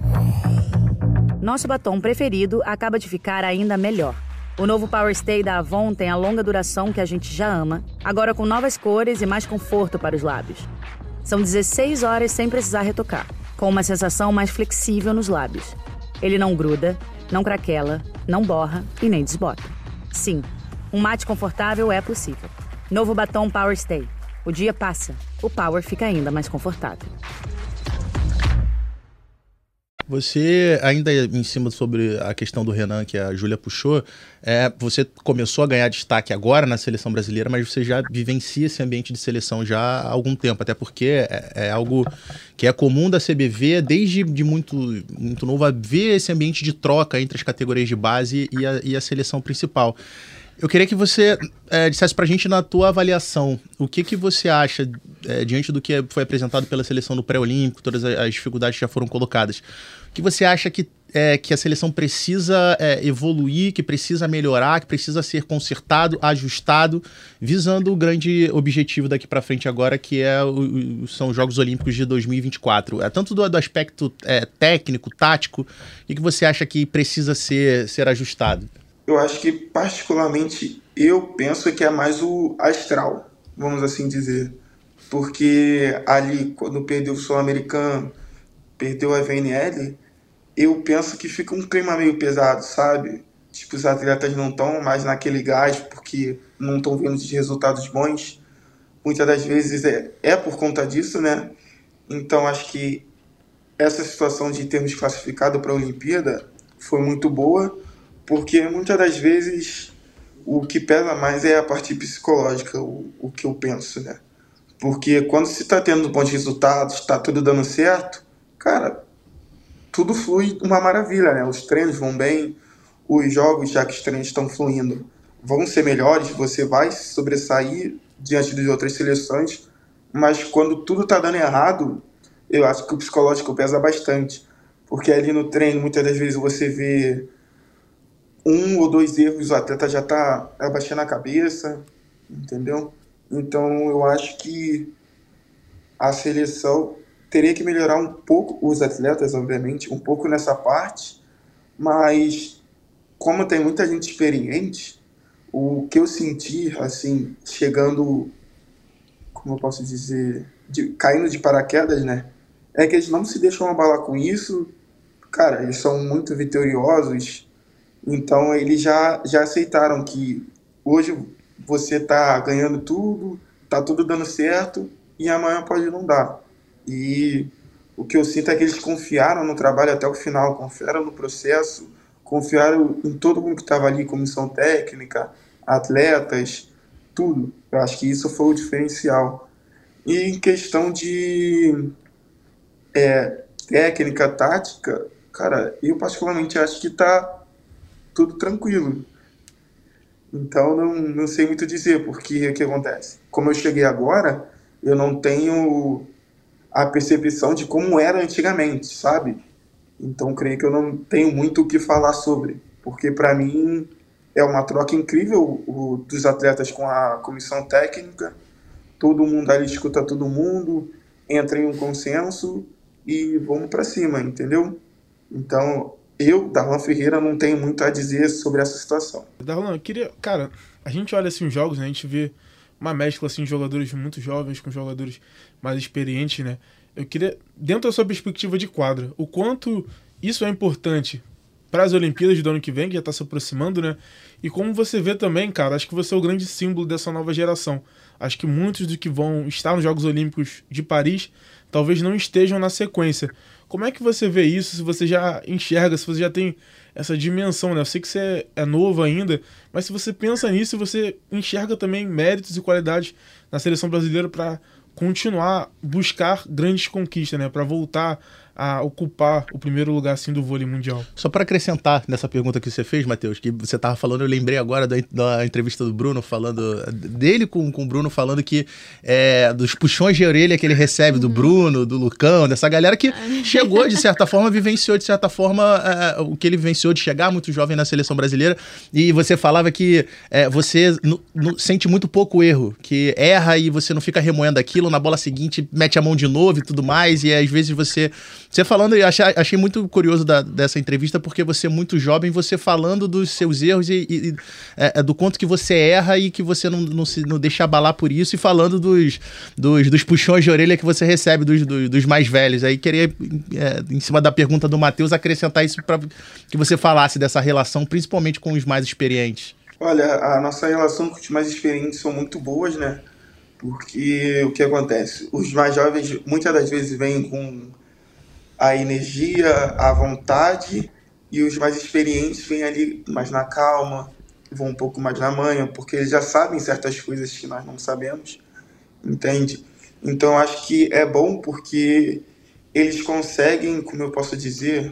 Speaker 8: Nosso batom preferido acaba de ficar ainda melhor. O novo Power Stay da Avon tem a longa duração que a gente já ama, agora com novas cores e mais conforto para os lábios. São dezesseis horas sem precisar retocar, com uma sensação mais flexível nos lábios. Ele não gruda, não craquela, não borra e nem desbota. Sim, um mate confortável é possível. Novo batom Power Stay. O dia passa, o Power fica ainda mais confortável.
Speaker 4: Você, ainda em cima sobre a questão do Renan, que a Júlia puxou, é, você começou a ganhar destaque agora na seleção brasileira, mas você já vivencia esse ambiente de seleção já há algum tempo, até porque é, é algo que é comum da C B V, desde de muito, muito novo, a ver esse ambiente de troca entre as categorias de base e a, e a seleção principal. Eu queria que você é, dissesse pra gente, na tua avaliação, o que que você acha, é, diante do que foi apresentado pela seleção no pré-olímpico, todas as dificuldades que já foram colocadas, o que você acha que, é, que a seleção precisa é, evoluir, que precisa melhorar, que precisa ser consertado, ajustado, visando o grande objetivo daqui para frente agora, que é o, o, são os Jogos Olímpicos de dois mil e vinte e quatro? É, tanto do, do aspecto é, técnico, tático, o que você acha que precisa ser, ser ajustado?
Speaker 7: Eu acho que, particularmente, eu penso que é mais o astral, vamos assim dizer. Porque ali, quando perdeu o Sul-Americano, perdeu a V N L, eu penso que fica um clima meio pesado, sabe? Tipo, os atletas não estão mais naquele gás porque não estão vendo os resultados bons. Muitas das vezes é, é por conta disso, né? Então, acho que essa situação de termos classificado para a Olimpíada foi muito boa, porque muitas das vezes o que pesa mais é a parte psicológica, o, o que eu penso, né? Porque quando se está tendo bons resultados, está tudo dando certo, cara, tudo flui uma maravilha, né? Os treinos vão bem, os jogos, já que os treinos estão fluindo, vão ser melhores, você vai sobressair diante das outras seleções, mas quando tudo está dando errado, eu acho que o psicológico pesa bastante, porque ali no treino, muitas das vezes você vê um ou dois erros, o atleta já está abaixando a cabeça, entendeu? Então eu acho que a seleção teria que melhorar um pouco, os atletas, obviamente, um pouco nessa parte, mas como tem muita gente experiente, o que eu senti, assim, chegando, como eu posso dizer, de, caindo de paraquedas, né, é que eles não se deixam abalar com isso. Cara, eles são muito vitoriosos, então eles já, já aceitaram que hoje você tá ganhando tudo, tá tudo dando certo, e amanhã pode não dar. E o que eu sinto é que eles confiaram no trabalho até o final, confiaram no processo, confiaram em todo mundo que estava ali, comissão técnica, atletas, tudo. Eu acho que isso foi o diferencial. E em questão de é, técnica, tática, cara, eu particularmente acho que tá tudo tranquilo. Então não, não sei muito dizer, porque o que acontece? Como eu cheguei agora, eu não tenho a percepção de como era antigamente, sabe? Então creio que eu não tenho muito o que falar sobre, porque para mim é uma troca incrível o, dos atletas com a comissão técnica, todo mundo ali escuta todo mundo, entra em um consenso e vamos para cima, entendeu? Então, eu, Darlan Ferreira, não tenho muito a dizer sobre essa situação.
Speaker 5: Darlan, eu queria... Cara, a gente olha assim os jogos, né? A gente vê uma mescla assim, de jogadores muito jovens com jogadores mais experientes, né? Eu queria, dentro da sua perspectiva de quadra, o quanto isso é importante para as Olimpíadas do ano que vem, que já está se aproximando, né? E como você vê também, cara, acho que você é o grande símbolo dessa nova geração. Acho que muitos dos que vão estar nos Jogos Olímpicos de Paris talvez não estejam na sequência. Como é que você vê isso, se você já enxerga, se você já tem essa dimensão, né? Eu sei que você é novo ainda, mas se você pensa nisso, você enxerga também méritos e qualidades na seleção brasileira para continuar, buscar grandes conquistas, né? Para voltar a ocupar o primeiro lugar assim, do vôlei mundial.
Speaker 4: Só para acrescentar nessa pergunta que você fez, Matheus, que você estava falando, eu lembrei agora da, da entrevista do Bruno, falando dele com, com o Bruno, falando que é, dos puxões de orelha que ele recebe do Bruno, do Lucão, dessa galera que chegou, de certa forma, vivenciou, de certa forma, é, o que ele vivenciou de chegar muito jovem na seleção brasileira. E você falava que é, você no, no, sente muito pouco erro, que erra e você não fica remoendo aquilo, na bola seguinte mete a mão de novo e tudo mais, e às vezes você... Você falando, eu achei, achei muito curioso da, dessa entrevista, porque você é muito jovem, você falando dos seus erros e, e é, do quanto que você erra e que você não, não se não deixa abalar por isso, e falando dos, dos, dos puxões de orelha que você recebe dos, dos, dos mais velhos. Aí queria, é, em cima da pergunta do Matheus, acrescentar isso para que você falasse dessa relação, principalmente com os mais experientes.
Speaker 7: Olha, a nossa relação com os mais experientes são muito boas, né? Porque o que acontece? Os mais jovens muitas das vezes vêm com a energia, a vontade, e os mais experientes vêm ali mais na calma, vão um pouco mais na manha, porque eles já sabem certas coisas que nós não sabemos, entende? Então acho que é bom porque eles conseguem, como eu posso dizer,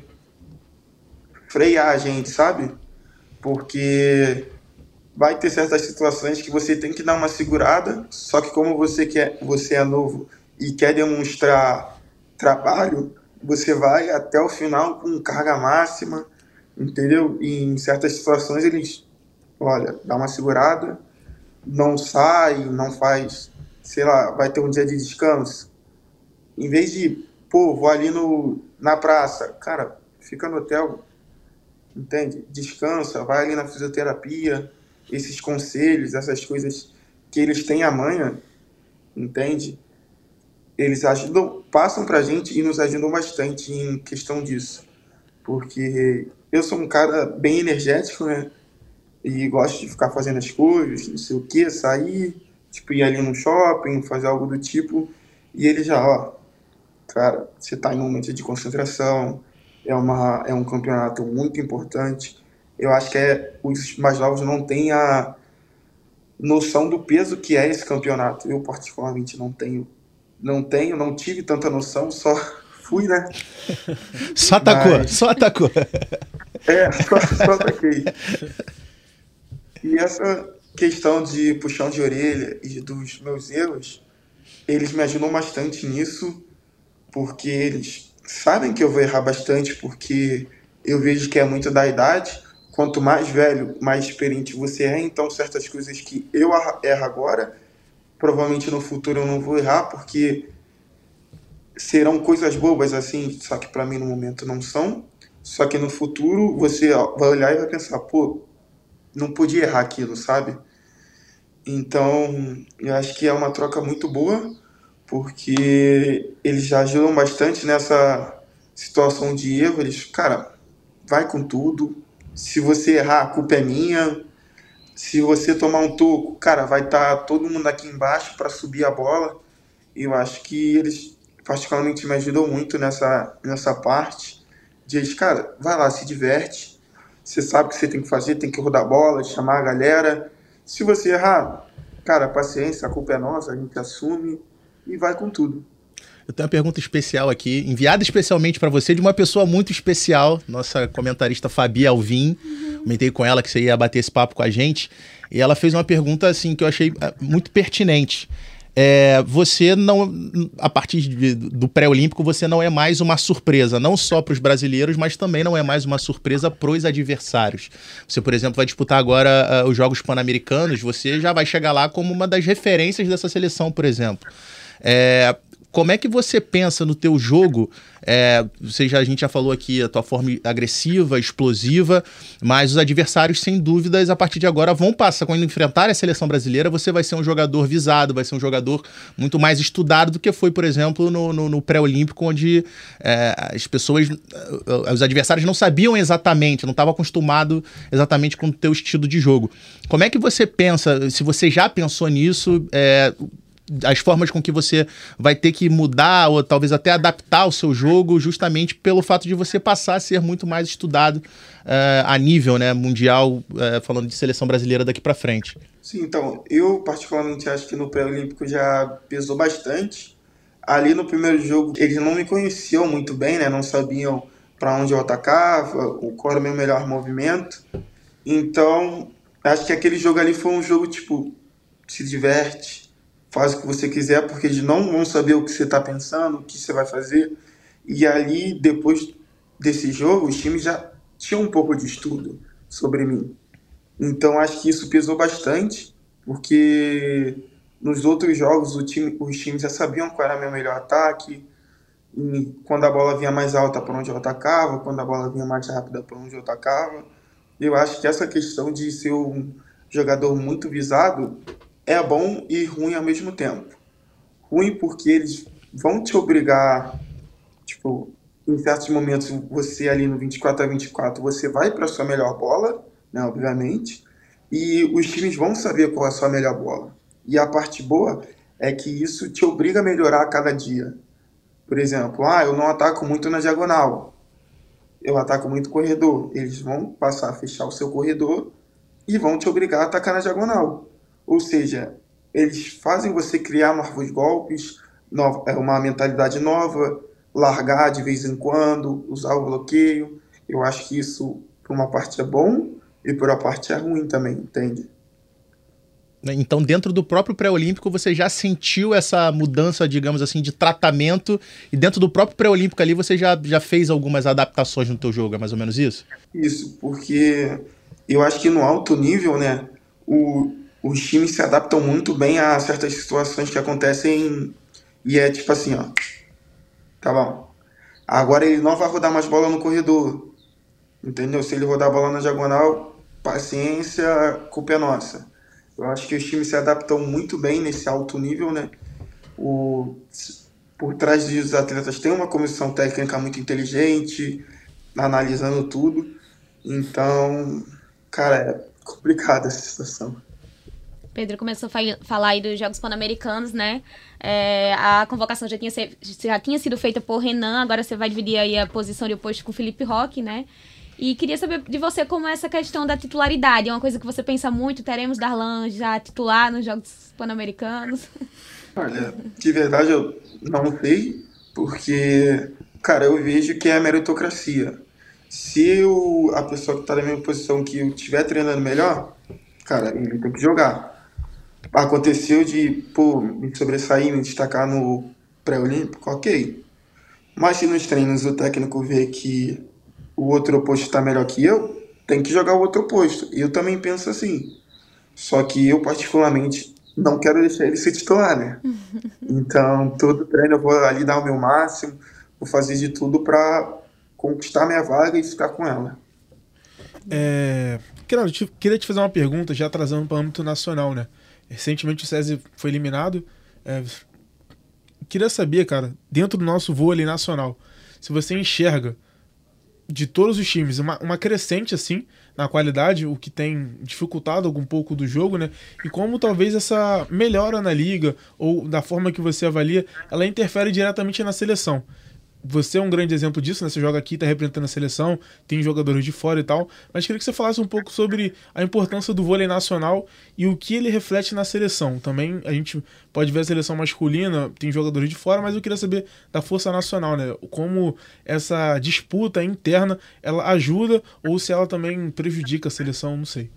Speaker 7: frear a gente, sabe? Porque vai ter certas situações que você tem que dar uma segurada, só que como você, quer, você é novo e quer demonstrar trabalho, você vai até o final com carga máxima, entendeu? E em certas situações eles, olha, dá uma segurada, não sai, não faz, sei lá, vai ter um dia de descanso. Em vez de, pô, vou ali no, na praça, cara, fica no hotel, entende? Descansa, vai ali na fisioterapia, esses conselhos, essas coisas que eles têm a manha, entende? Eles ajudam, passam pra gente e nos ajudam bastante em questão disso. Porque eu sou um cara bem energético, né? E gosto de ficar fazendo as coisas, não sei o que, sair, tipo, ir ali no shopping, fazer algo do tipo. E ele já, ó, cara, você tá em um momento de concentração, é, uma, é um campeonato muito importante. Eu acho que é, os mais novos não têm a noção do peso que é esse campeonato. Eu, particularmente, não tenho. Não tenho, não tive tanta noção, só fui, né?
Speaker 4: Só atacou,
Speaker 7: Mas...
Speaker 4: só atacou.
Speaker 7: É, só, só ataquei. E essa questão de puxão de orelha e dos meus erros, eles me ajudam bastante nisso, porque eles sabem que eu vou errar bastante, porque eu vejo que é muito da idade. Quanto mais velho, mais experiente você é, então certas coisas que eu erro agora, provavelmente no futuro eu não vou errar, porque serão coisas bobas assim, só que para mim no momento não são. Só que no futuro você vai olhar e vai pensar, pô, não podia errar aquilo, sabe? Então, eu acho que é uma troca muito boa, porque eles já ajudam bastante nessa situação de erro. Eles, cara, vai com tudo. Se você errar, a culpa é minha. Se você tomar um toco, cara, vai estar todo mundo aqui embaixo para subir a bola. E eu acho que eles particularmente me ajudam muito nessa, nessa parte. De eles, cara, vai lá, se diverte. Você sabe o que você tem que fazer, tem que rodar a bola, chamar a galera. Se você errar, cara, paciência, a culpa é nossa, a gente assume e vai com tudo.
Speaker 4: Eu tenho uma pergunta especial aqui, enviada especialmente para você, de uma pessoa muito especial, nossa comentarista Fabi Alvim. Uhum. Comentei com ela que você ia bater esse papo com a gente, e ela fez uma pergunta assim que eu achei muito pertinente. É, você não, a partir de, do pré-olímpico, você não é mais uma surpresa, não só para os brasileiros, mas também não é mais uma surpresa para os adversários. Você, por exemplo, vai disputar agora uh, os Jogos Pan-Americanos, você já vai chegar lá como uma das referências dessa seleção, por exemplo. É, como é que você pensa no teu jogo? É, você já, a gente já falou aqui a tua forma agressiva, explosiva, mas os adversários, sem dúvidas, a partir de agora vão passar. Quando enfrentar a seleção brasileira, você vai ser um jogador visado, vai ser um jogador muito mais estudado do que foi, por exemplo, no, no, no pré-olímpico, onde é, as pessoas, os adversários não sabiam exatamente, não estavam acostumados exatamente com o teu estilo de jogo. Como é que você pensa, se você já pensou nisso, é, as formas com que você vai ter que mudar ou talvez até adaptar o seu jogo, justamente pelo fato de você passar a ser muito mais estudado uh, a nível, né, mundial, uh, falando de seleção brasileira daqui para frente?
Speaker 7: Sim, então, eu particularmente acho que no pré-olímpico já pesou bastante. Ali no primeiro jogo, eles não me conheciam muito bem, né, não sabiam para onde eu atacava, qual era o meu melhor movimento. Então, acho que aquele jogo ali foi um jogo, tipo, se diverte, faz o que você quiser, porque eles não vão saber o que você está pensando, o que você vai fazer. E ali, depois desse jogo, os times já tinham um pouco de estudo sobre mim. Então, acho que isso pesou bastante, porque nos outros jogos o time, os times já sabiam qual era o meu melhor ataque, e quando a bola vinha mais alta, para onde eu atacava, quando a bola vinha mais rápida, para onde eu atacava. Eu acho que essa questão de ser um jogador muito visado é bom e ruim ao mesmo tempo. Ruim porque eles vão te obrigar, tipo, em certos momentos, você ali no vinte e quatro a vinte e quatro, você vai para a sua melhor bola, né, obviamente, e os times vão saber qual é a sua melhor bola. E a parte boa é que isso te obriga a melhorar a cada dia. Por exemplo, ah, eu não ataco muito na diagonal, eu ataco muito corredor. Eles vão passar a fechar o seu corredor e vão te obrigar a atacar na diagonal. Ou seja, eles fazem você criar novos golpes, nova, uma mentalidade nova, largar de vez em quando, usar o bloqueio. Eu acho que isso, por uma parte, é bom e por uma parte é ruim também, entende?
Speaker 4: Então, dentro do próprio pré-olímpico, você já sentiu essa mudança, digamos assim, de tratamento, e dentro do próprio pré-olímpico ali, você já, já fez algumas adaptações no teu jogo, é mais ou menos isso?
Speaker 7: Isso, porque eu acho que no alto nível, né, o... os times se adaptam muito bem a certas situações que acontecem e é tipo assim, ó, tá bom, agora ele não vai rodar mais bola no corredor, entendeu? Se ele rodar a bola na diagonal, paciência, a culpa é nossa. Eu acho que os times se adaptam muito bem nesse alto nível, né? O, por trás dos atletas tem uma comissão técnica muito inteligente, analisando tudo, então, cara, é complicada essa situação.
Speaker 6: Pedro começou a fa- falar aí dos Jogos Pan-Americanos, né? É, a convocação já tinha, ser, já tinha sido feita por Renan, agora você vai dividir aí a posição de oposto com o Felipe Roque, né? E queria saber de você como é essa questão da titularidade. É uma coisa que você pensa muito, teremos Darlan já titular nos Jogos Pan-Americanos?
Speaker 7: Olha, de verdade eu não sei, porque, cara, eu vejo que é a meritocracia. Se eu, a pessoa que está na minha posição que eu estiver treinando melhor, cara, ele tem que jogar. Aconteceu de, pô, me sobressair, me destacar no pré-olímpico, ok. Mas se nos treinos o técnico vê que o outro oposto está melhor que eu, tem que jogar o outro oposto. E eu também penso assim. Só que eu, particularmente, não quero deixar ele ser titular, né? Então, todo treino eu vou ali dar o meu máximo, vou fazer de tudo para conquistar minha vaga e ficar com ela.
Speaker 5: É... Quero, te, queria te fazer uma pergunta, já trazendo para o âmbito nacional, né? Recentemente o SESI foi eliminado. É... Queria saber, cara, dentro do nosso vôlei nacional, se você enxerga de todos os times uma, uma crescente, assim, na qualidade, o que tem dificultado algum pouco do jogo, né? E como talvez essa melhora na liga, ou da forma que você avalia, ela interfere diretamente na seleção. Você é um grande exemplo disso, né? Você joga aqui, tá representando a seleção, tem jogadores de fora e tal, mas queria que você falasse um pouco sobre a importância do vôlei nacional e o que ele reflete na seleção. Também a gente pode ver a seleção masculina, tem jogadores de fora, mas eu queria saber da força nacional, né? Como essa disputa interna, ela ajuda ou se ela também prejudica a seleção, não sei.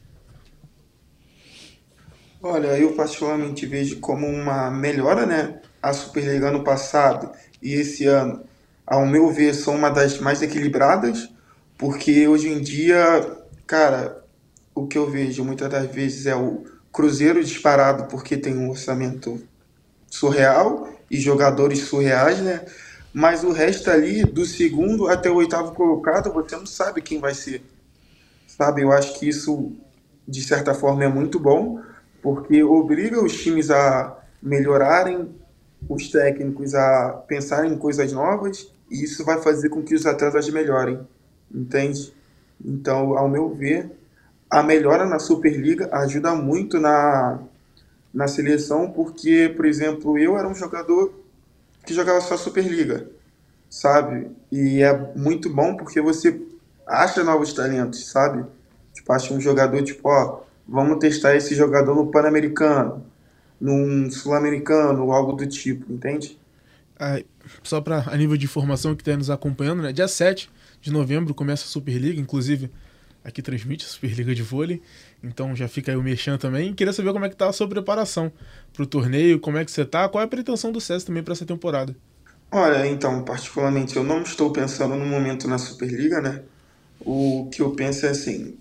Speaker 7: Olha, eu particularmente vejo como uma melhora, né? A Superliga ano passado e esse ano, ao meu ver, são uma das mais equilibradas, porque hoje em dia, cara, o que eu vejo muitas das vezes é o Cruzeiro disparado porque tem um orçamento surreal e jogadores surreais, né? Mas o resto ali, do segundo até o oitavo colocado, você não sabe quem vai ser. Sabe, eu acho que isso, de certa forma, é muito bom, porque obriga os times a melhorarem, os técnicos a pensarem em coisas novas, e isso vai fazer com que os atletas melhorem, entende? Então, ao meu ver, a melhora na Superliga ajuda muito na, na seleção, porque, por exemplo, eu era um jogador que jogava só Superliga, sabe? E é muito bom porque você acha novos talentos, sabe? Tipo, acha um jogador, tipo, ó, vamos testar esse jogador no Pan-Americano, num Sul-Americano, algo do tipo, entende?
Speaker 5: Ah, só para a nível de informação que está nos acompanhando, né? Dia sete de novembro começa a Superliga, inclusive aqui transmite a Superliga de vôlei, então já fica aí o merchan também. Queria saber como é que tá a sua preparação para o torneio, como é que você tá, qual é a pretensão do SESI também para essa temporada?
Speaker 7: Olha, então, particularmente eu não estou pensando no momento na Superliga, né? O que eu penso é assim,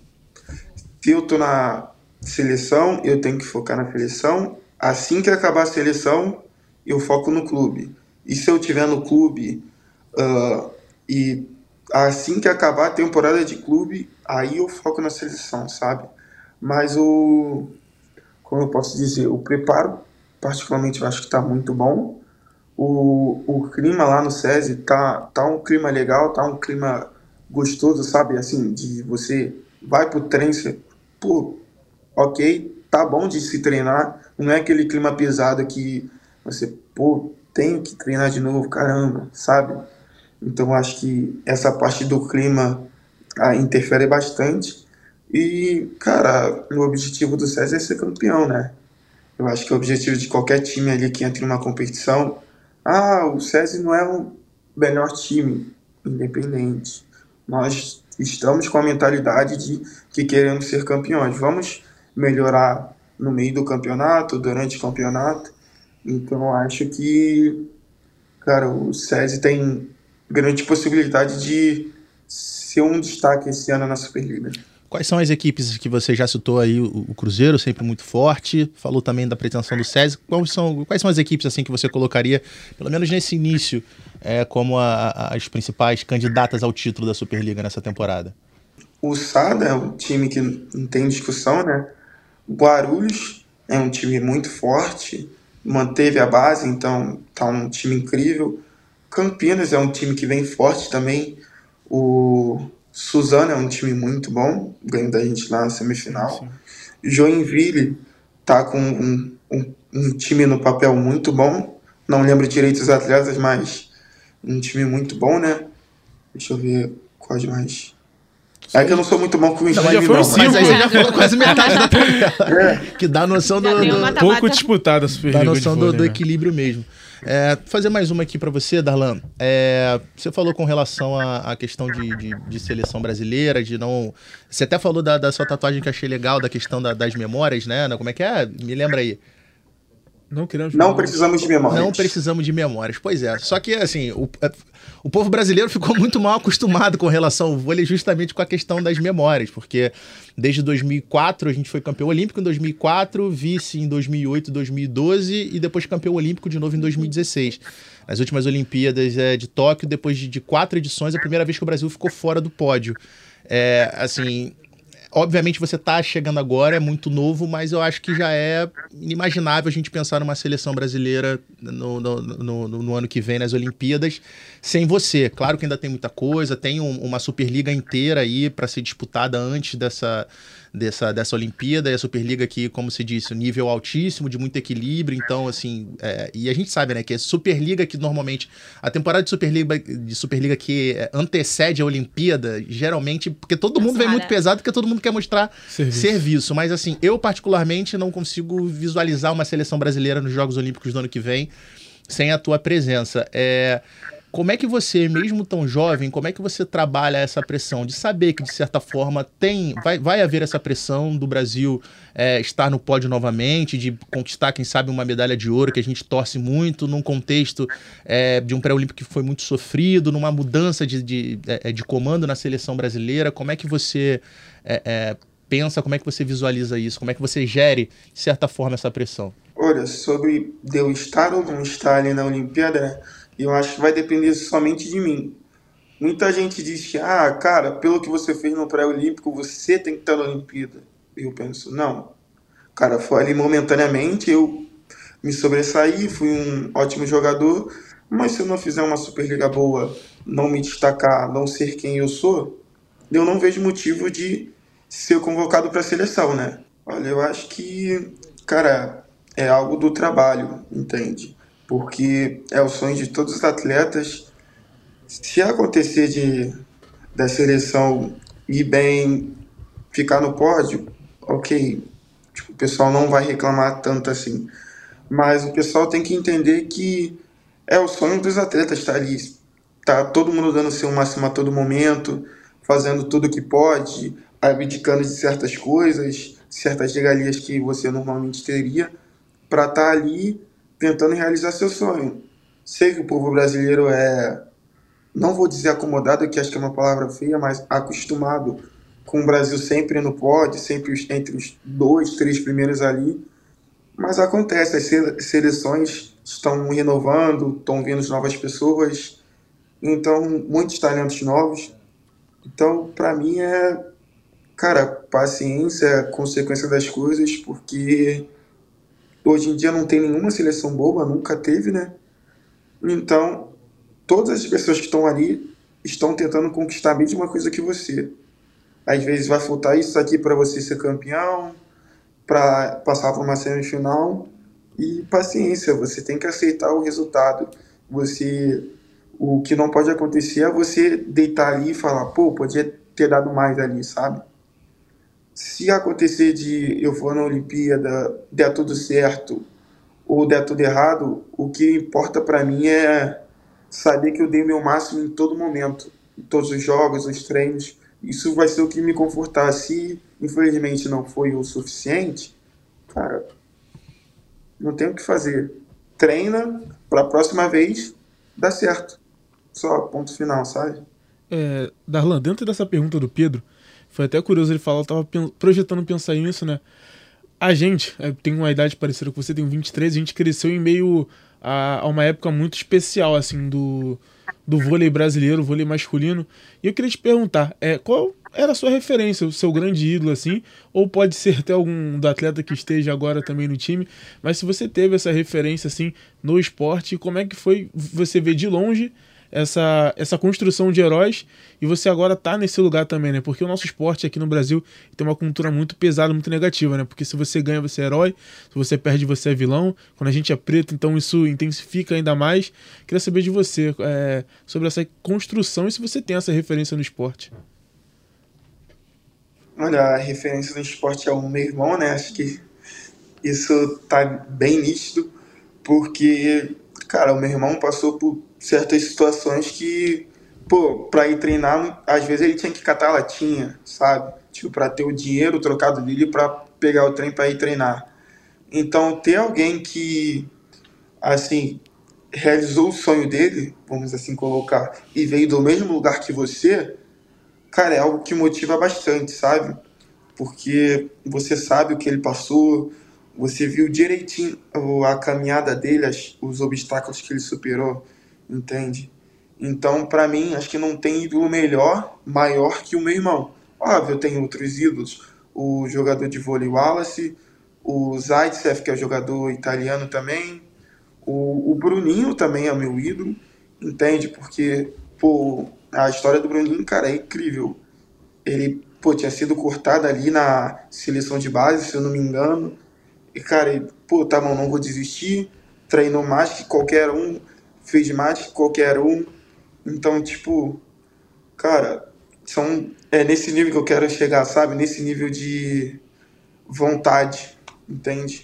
Speaker 7: se eu tô na seleção, eu tenho que focar na seleção, assim que acabar a seleção, eu foco no clube. E se eu estiver no clube uh, e assim que acabar a temporada de clube, aí eu foco na seleção, sabe? Mas o, como eu posso dizer, o preparo, particularmente, eu acho que está muito bom. O, o clima lá no SESI tá, tá um clima legal, tá um clima gostoso, sabe? Assim, de você vai pro treino, você, pô, ok, tá bom de se treinar, não é aquele clima pesado que você, pô, tem que treinar de novo, caramba, sabe? Então acho que essa parte do clima ah, interfere bastante. E, cara, o objetivo do SESI é ser campeão, né? Eu acho que o objetivo de qualquer time ali que entra em uma competição, ah, o SESI não é o melhor time, independente. Nós estamos com a mentalidade de que queremos ser campeões. Vamos melhorar no meio do campeonato, durante o campeonato. Então eu acho que, cara, o SESI tem grande possibilidade de ser um destaque esse ano na Superliga.
Speaker 4: Quais são as equipes que você já citou aí? O Cruzeiro, sempre muito forte, falou também da pretensão do SESI. Quais são, quais são as equipes assim que você colocaria, pelo menos nesse início, é, como a, a, as principais candidatas ao título da Superliga nessa temporada?
Speaker 7: O Sada é um time que não tem discussão, né? O Guarulhos é um time muito forte, manteve a base, então tá um time incrível. Campinas é um time que vem forte também. O Suzano é um time muito bom, ganhou da gente lá na semifinal. Sim. Joinville tá com um, um, um time no papel muito bom. Não lembro direito os atletas, mas um time muito bom, né? Deixa eu ver quais mais. É que eu não sou muito bom com o Joinville, não.
Speaker 4: Mas, mas aí você já falou quase metade da tabela. É. Que dá noção do... do
Speaker 5: pouco disputada a Superliga.
Speaker 4: Dá noção
Speaker 5: vôlei,
Speaker 4: do, do
Speaker 5: né?
Speaker 4: equilíbrio mesmo. É, fazer mais uma aqui para você, Darlan. É, você falou com relação à, à questão de, de, de seleção brasileira, de não... Você até falou da, da sua tatuagem que eu achei legal, da questão da, das memórias, né? Como é que é? Me lembra aí.
Speaker 5: Não queremos
Speaker 7: Não precisamos de memórias.
Speaker 4: Não precisamos de memórias. Pois é. Só que, assim, o, o povo brasileiro ficou muito mal acostumado com relação ao vôlei justamente com a questão das memórias, porque desde dois mil e quatro a gente foi campeão olímpico em dois mil e quatro, vice em dois mil e oito, dois mil e doze e depois campeão olímpico de novo em dois mil e dezesseis. Nas últimas Olimpíadas é, de Tóquio, depois de, de quatro edições, é a primeira vez que o Brasil ficou fora do pódio. É, assim... Obviamente você está chegando agora, é muito novo, mas eu acho que já é inimaginável a gente pensar numa seleção brasileira no, no, no, no ano que vem nas Olimpíadas sem você. Claro que ainda tem muita coisa, tem um, uma Superliga inteira aí para ser disputada antes dessa, dessa, dessa Olimpíada, e a Superliga que, como se disse, um nível altíssimo, de muito equilíbrio, então assim, é, e a gente sabe, né, que a Superliga que normalmente, a temporada de Superliga, de Superliga que antecede a Olimpíada, geralmente, porque todo mundo vem muito pesado, porque todo mundo quer mostrar serviço. serviço, mas assim, eu particularmente não consigo visualizar uma seleção brasileira nos Jogos Olímpicos do ano que vem sem a tua presença. É, como é que você, mesmo tão jovem, como é que você trabalha essa pressão de saber que, de certa forma, tem, vai, vai haver essa pressão do Brasil é, estar no pódio novamente, de conquistar, quem sabe, uma medalha de ouro, que a gente torce muito, num contexto é, de um pré-olímpico que foi muito sofrido, numa mudança de, de, de, de comando na seleção brasileira? Como é que você é, é, pensa, como é que você visualiza isso? Como é que você gere, de certa forma, essa pressão?
Speaker 7: Olha, sobre de eu estar ou não estar ali na Olimpíada, eu acho que vai depender somente de mim. Muita gente diz que, ah, cara, pelo que você fez no pré-olímpico, você tem que estar na Olimpíada. Eu penso, não. Cara, foi ali momentaneamente, eu me sobressaí, fui um ótimo jogador, mas se eu não fizer uma Superliga boa, não me destacar, não ser quem eu sou, eu não vejo motivo de ser convocado para a seleção, né? Olha, eu acho que, cara, é algo do trabalho, entende? Porque é o sonho de todos os atletas. Se acontecer de da seleção ir bem, ficar no pódio, ok, tipo, o pessoal não vai reclamar tanto assim. Mas o pessoal tem que entender que é o sonho dos atletas estar ali. Tá todo mundo dando o seu máximo a todo momento, fazendo tudo o que pode, abdicando de certas coisas, certas regalias que você normalmente teria, para estar ali tentando realizar seu sonho. Sei que o povo brasileiro é, não vou dizer acomodado, que acho que é uma palavra feia, mas acostumado com o Brasil sempre no pódio, sempre entre os dois, três primeiros ali. Mas acontece, as seleções estão renovando, estão vindo novas pessoas, então muitos talentos novos. Então, para mim é, cara, paciência, consequência das coisas, porque hoje em dia não tem nenhuma seleção boba, nunca teve, né? Então, todas as pessoas que estão ali estão tentando conquistar a mesma coisa que você. Às vezes vai faltar isso aqui para você ser campeão, para passar por uma semifinal, e paciência, você tem que aceitar o resultado. Você, o que não pode acontecer é você deitar ali e falar, pô, podia ter dado mais ali, sabe? Se acontecer de eu for na Olimpíada, der tudo certo ou der tudo errado, o que importa para mim é saber que eu dei meu máximo em todo momento, em todos os jogos, os treinos. Isso vai ser o que me confortar. Se, infelizmente, não foi o suficiente, cara, não tem o que fazer. Treina para a próxima vez dar certo. Só, ponto final, sabe?
Speaker 5: É, Darlan, dentro dessa pergunta do Pedro, foi até curioso ele falar, eu tava projetando pensar nisso, né? A gente tem uma idade parecida com você, tem vinte e três, a gente cresceu em meio a, a uma época muito especial, assim, do, do vôlei brasileiro, vôlei masculino. E eu queria te perguntar, é, qual era a sua referência, o seu grande ídolo, assim? Ou pode ser até algum do atleta que esteja agora também no time, mas se você teve essa referência, assim, no esporte, como é que foi você ver de longe essa, essa construção de heróis, e você agora tá nesse lugar também, né? Porque o nosso esporte aqui no Brasil tem uma cultura muito pesada, muito negativa, né? Porque se você ganha, você é herói, se você perde, você é vilão. Quando a gente é preto, então isso intensifica ainda mais. Queria saber de você é, sobre essa construção e se você tem essa referência no esporte.
Speaker 7: Olha, a referência no esporte é o meu irmão, né? Acho que isso tá bem nítido, porque, cara, o meu irmão passou por certas situações que, pô, pra ir treinar, às vezes ele tinha que catar latinha, sabe? Tipo, pra ter o dinheiro trocado dele pra pegar o trem pra ir treinar. Então, ter alguém que, assim, realizou o sonho dele, vamos assim colocar, e veio do mesmo lugar que você, cara, é algo que motiva bastante, sabe? Porque você sabe o que ele passou, você viu direitinho a caminhada dele, as, os obstáculos que ele superou, entende? Então, pra mim, acho que não tem ídolo melhor, maior que o meu irmão. Óbvio, eu tenho outros ídolos, o jogador de vôlei Wallace, o Zaitsev, que é o jogador italiano também, o, o Bruninho também é meu ídolo, entende? Porque, pô, a história do Bruninho, cara, é incrível. Ele, pô, tinha sido cortado ali na seleção de base, se eu não me engano, e, cara, ele, pô, tá bom, não vou desistir, treinou mais que qualquer um, fez mais que qualquer um, então, tipo, cara, são, é nesse nível que eu quero chegar, sabe? Nesse nível de vontade, entende?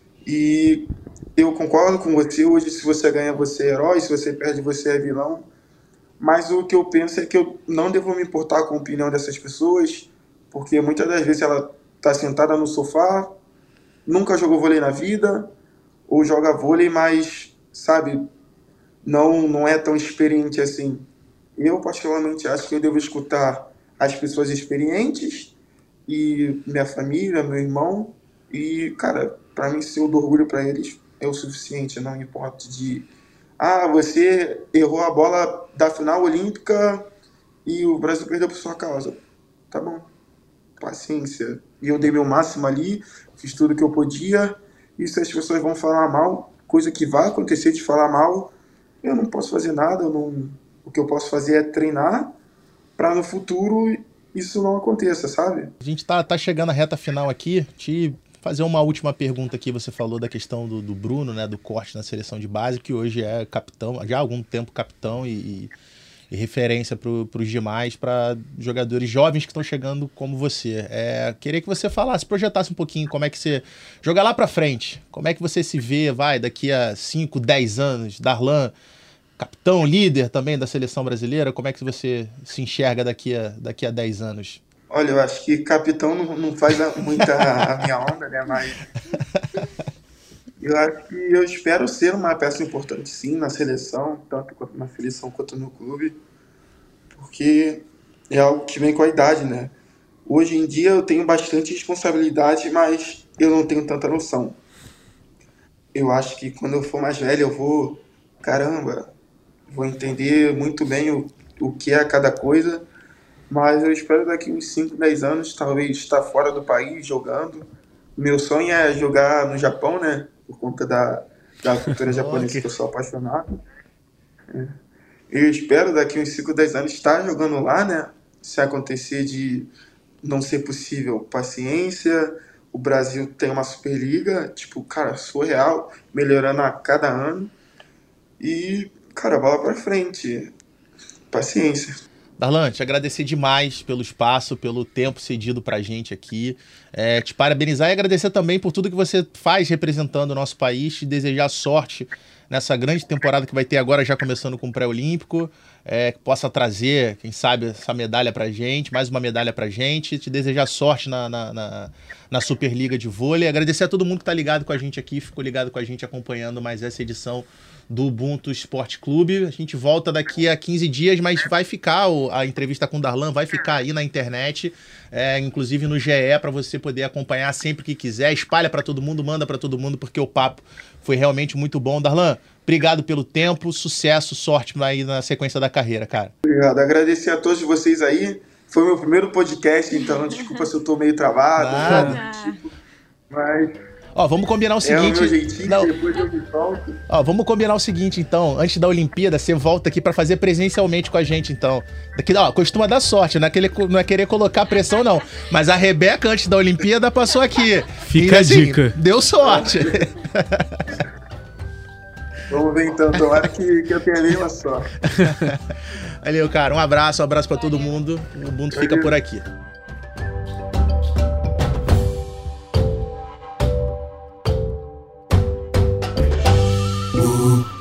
Speaker 7: E eu concordo com você, hoje se você ganha você é herói, se você perde você é vilão, mas o que eu penso é que eu não devo me importar com a opinião dessas pessoas, porque muitas das vezes ela tá sentada no sofá, nunca jogou vôlei na vida, ou joga vôlei, mas, sabe, não, não é tão experiente assim. Eu, particularmente, acho que eu devo escutar as pessoas experientes e minha família, meu irmão, e, cara, pra mim, se eu dou orgulho pra eles, é o suficiente, não importa de... Ah, você errou a bola da final olímpica e o Brasil perdeu por sua causa. Tá bom, paciência. E eu dei meu máximo ali, fiz tudo que eu podia, e se as pessoas vão falar mal, coisa que vai acontecer de falar mal, eu não posso fazer nada, eu não... o que eu posso fazer é treinar para no futuro isso não aconteça, sabe?
Speaker 4: A gente tá, tá chegando à reta final aqui, te fazer uma última pergunta aqui. Você falou da questão do, do Bruno, né, do corte na seleção de base, que hoje é capitão, já há algum tempo capitão e, e referência para os demais, para jogadores jovens que estão chegando como você. É, queria que você falasse, projetasse um pouquinho como é que você joga lá para frente, como é que você se vê, vai, daqui a cinco, dez anos, Darlan, capitão, líder também da seleção brasileira, como é que você se enxerga daqui a, daqui a dez anos?
Speaker 7: Olha, eu acho que capitão não, não faz a, muita a minha onda, né, mas eu acho que eu espero ser uma peça importante sim na seleção, tanto quanto na seleção quanto no clube, porque é algo que vem com a idade, né? Hoje em dia eu tenho bastante responsabilidade, mas eu não tenho tanta noção. Eu acho que quando eu for mais velho eu vou, caramba, vou entender muito bem o, o que é cada coisa, mas eu espero daqui uns cinco, dez anos talvez estar fora do país jogando. Meu sonho é jogar no Japão, né? Por conta da, da cultura japonesa, que eu sou apaixonado. É. Eu espero daqui uns cinco, dez anos estar jogando lá, né? Se acontecer de não ser possível, paciência. O Brasil tem uma Superliga, tipo, cara, surreal, melhorando a cada ano. E, cara, bola pra frente. Paciência.
Speaker 4: Darlan, te agradecer demais pelo espaço, pelo tempo cedido pra gente aqui. É, te parabenizar e agradecer também por tudo que você faz representando o nosso país. Te desejar sorte nessa grande temporada que vai ter agora, já começando com o pré-olímpico. É, que possa trazer, quem sabe, essa medalha pra gente, mais uma medalha pra gente. Te desejar sorte na, na, na, na Superliga de vôlei. Agradecer a todo mundo que tá ligado com a gente aqui, ficou ligado com a gente acompanhando mais essa edição do Ubuntu Esporte Clube. A gente volta daqui a quinze dias, mas vai ficar a entrevista com o Darlan, vai ficar aí na internet, é, inclusive no G E, para você poder acompanhar sempre que quiser. Espalha para todo mundo, manda para todo mundo, porque o papo foi realmente muito bom. Darlan, obrigado pelo tempo, sucesso, sorte aí na sequência da carreira, cara.
Speaker 7: Obrigado, agradecer a todos vocês aí. Foi meu primeiro podcast, então desculpa se eu tô meio travado.
Speaker 4: Nada.
Speaker 7: Tipo, mas...
Speaker 4: Ó, vamos combinar o seguinte...
Speaker 7: É o meu jeitinho,
Speaker 4: não.
Speaker 7: Depois eu me volto.
Speaker 4: Ó, vamos combinar o seguinte, então. Antes da Olimpíada, você volta aqui pra fazer presencialmente com a gente, então. Daqui, ó, costuma dar sorte, não é, querer, não é querer colocar pressão, não. Mas a Rebeca, antes da Olimpíada, passou aqui.
Speaker 5: Fica
Speaker 4: e, assim,
Speaker 5: a dica.
Speaker 4: Deu sorte.
Speaker 7: Vamos ver, então. Tomara que, que eu tenha a mesma sorte.
Speaker 4: Valeu, cara. Um abraço, um abraço pra todo mundo. O Ubuntu fica por aqui.
Speaker 9: Ooh.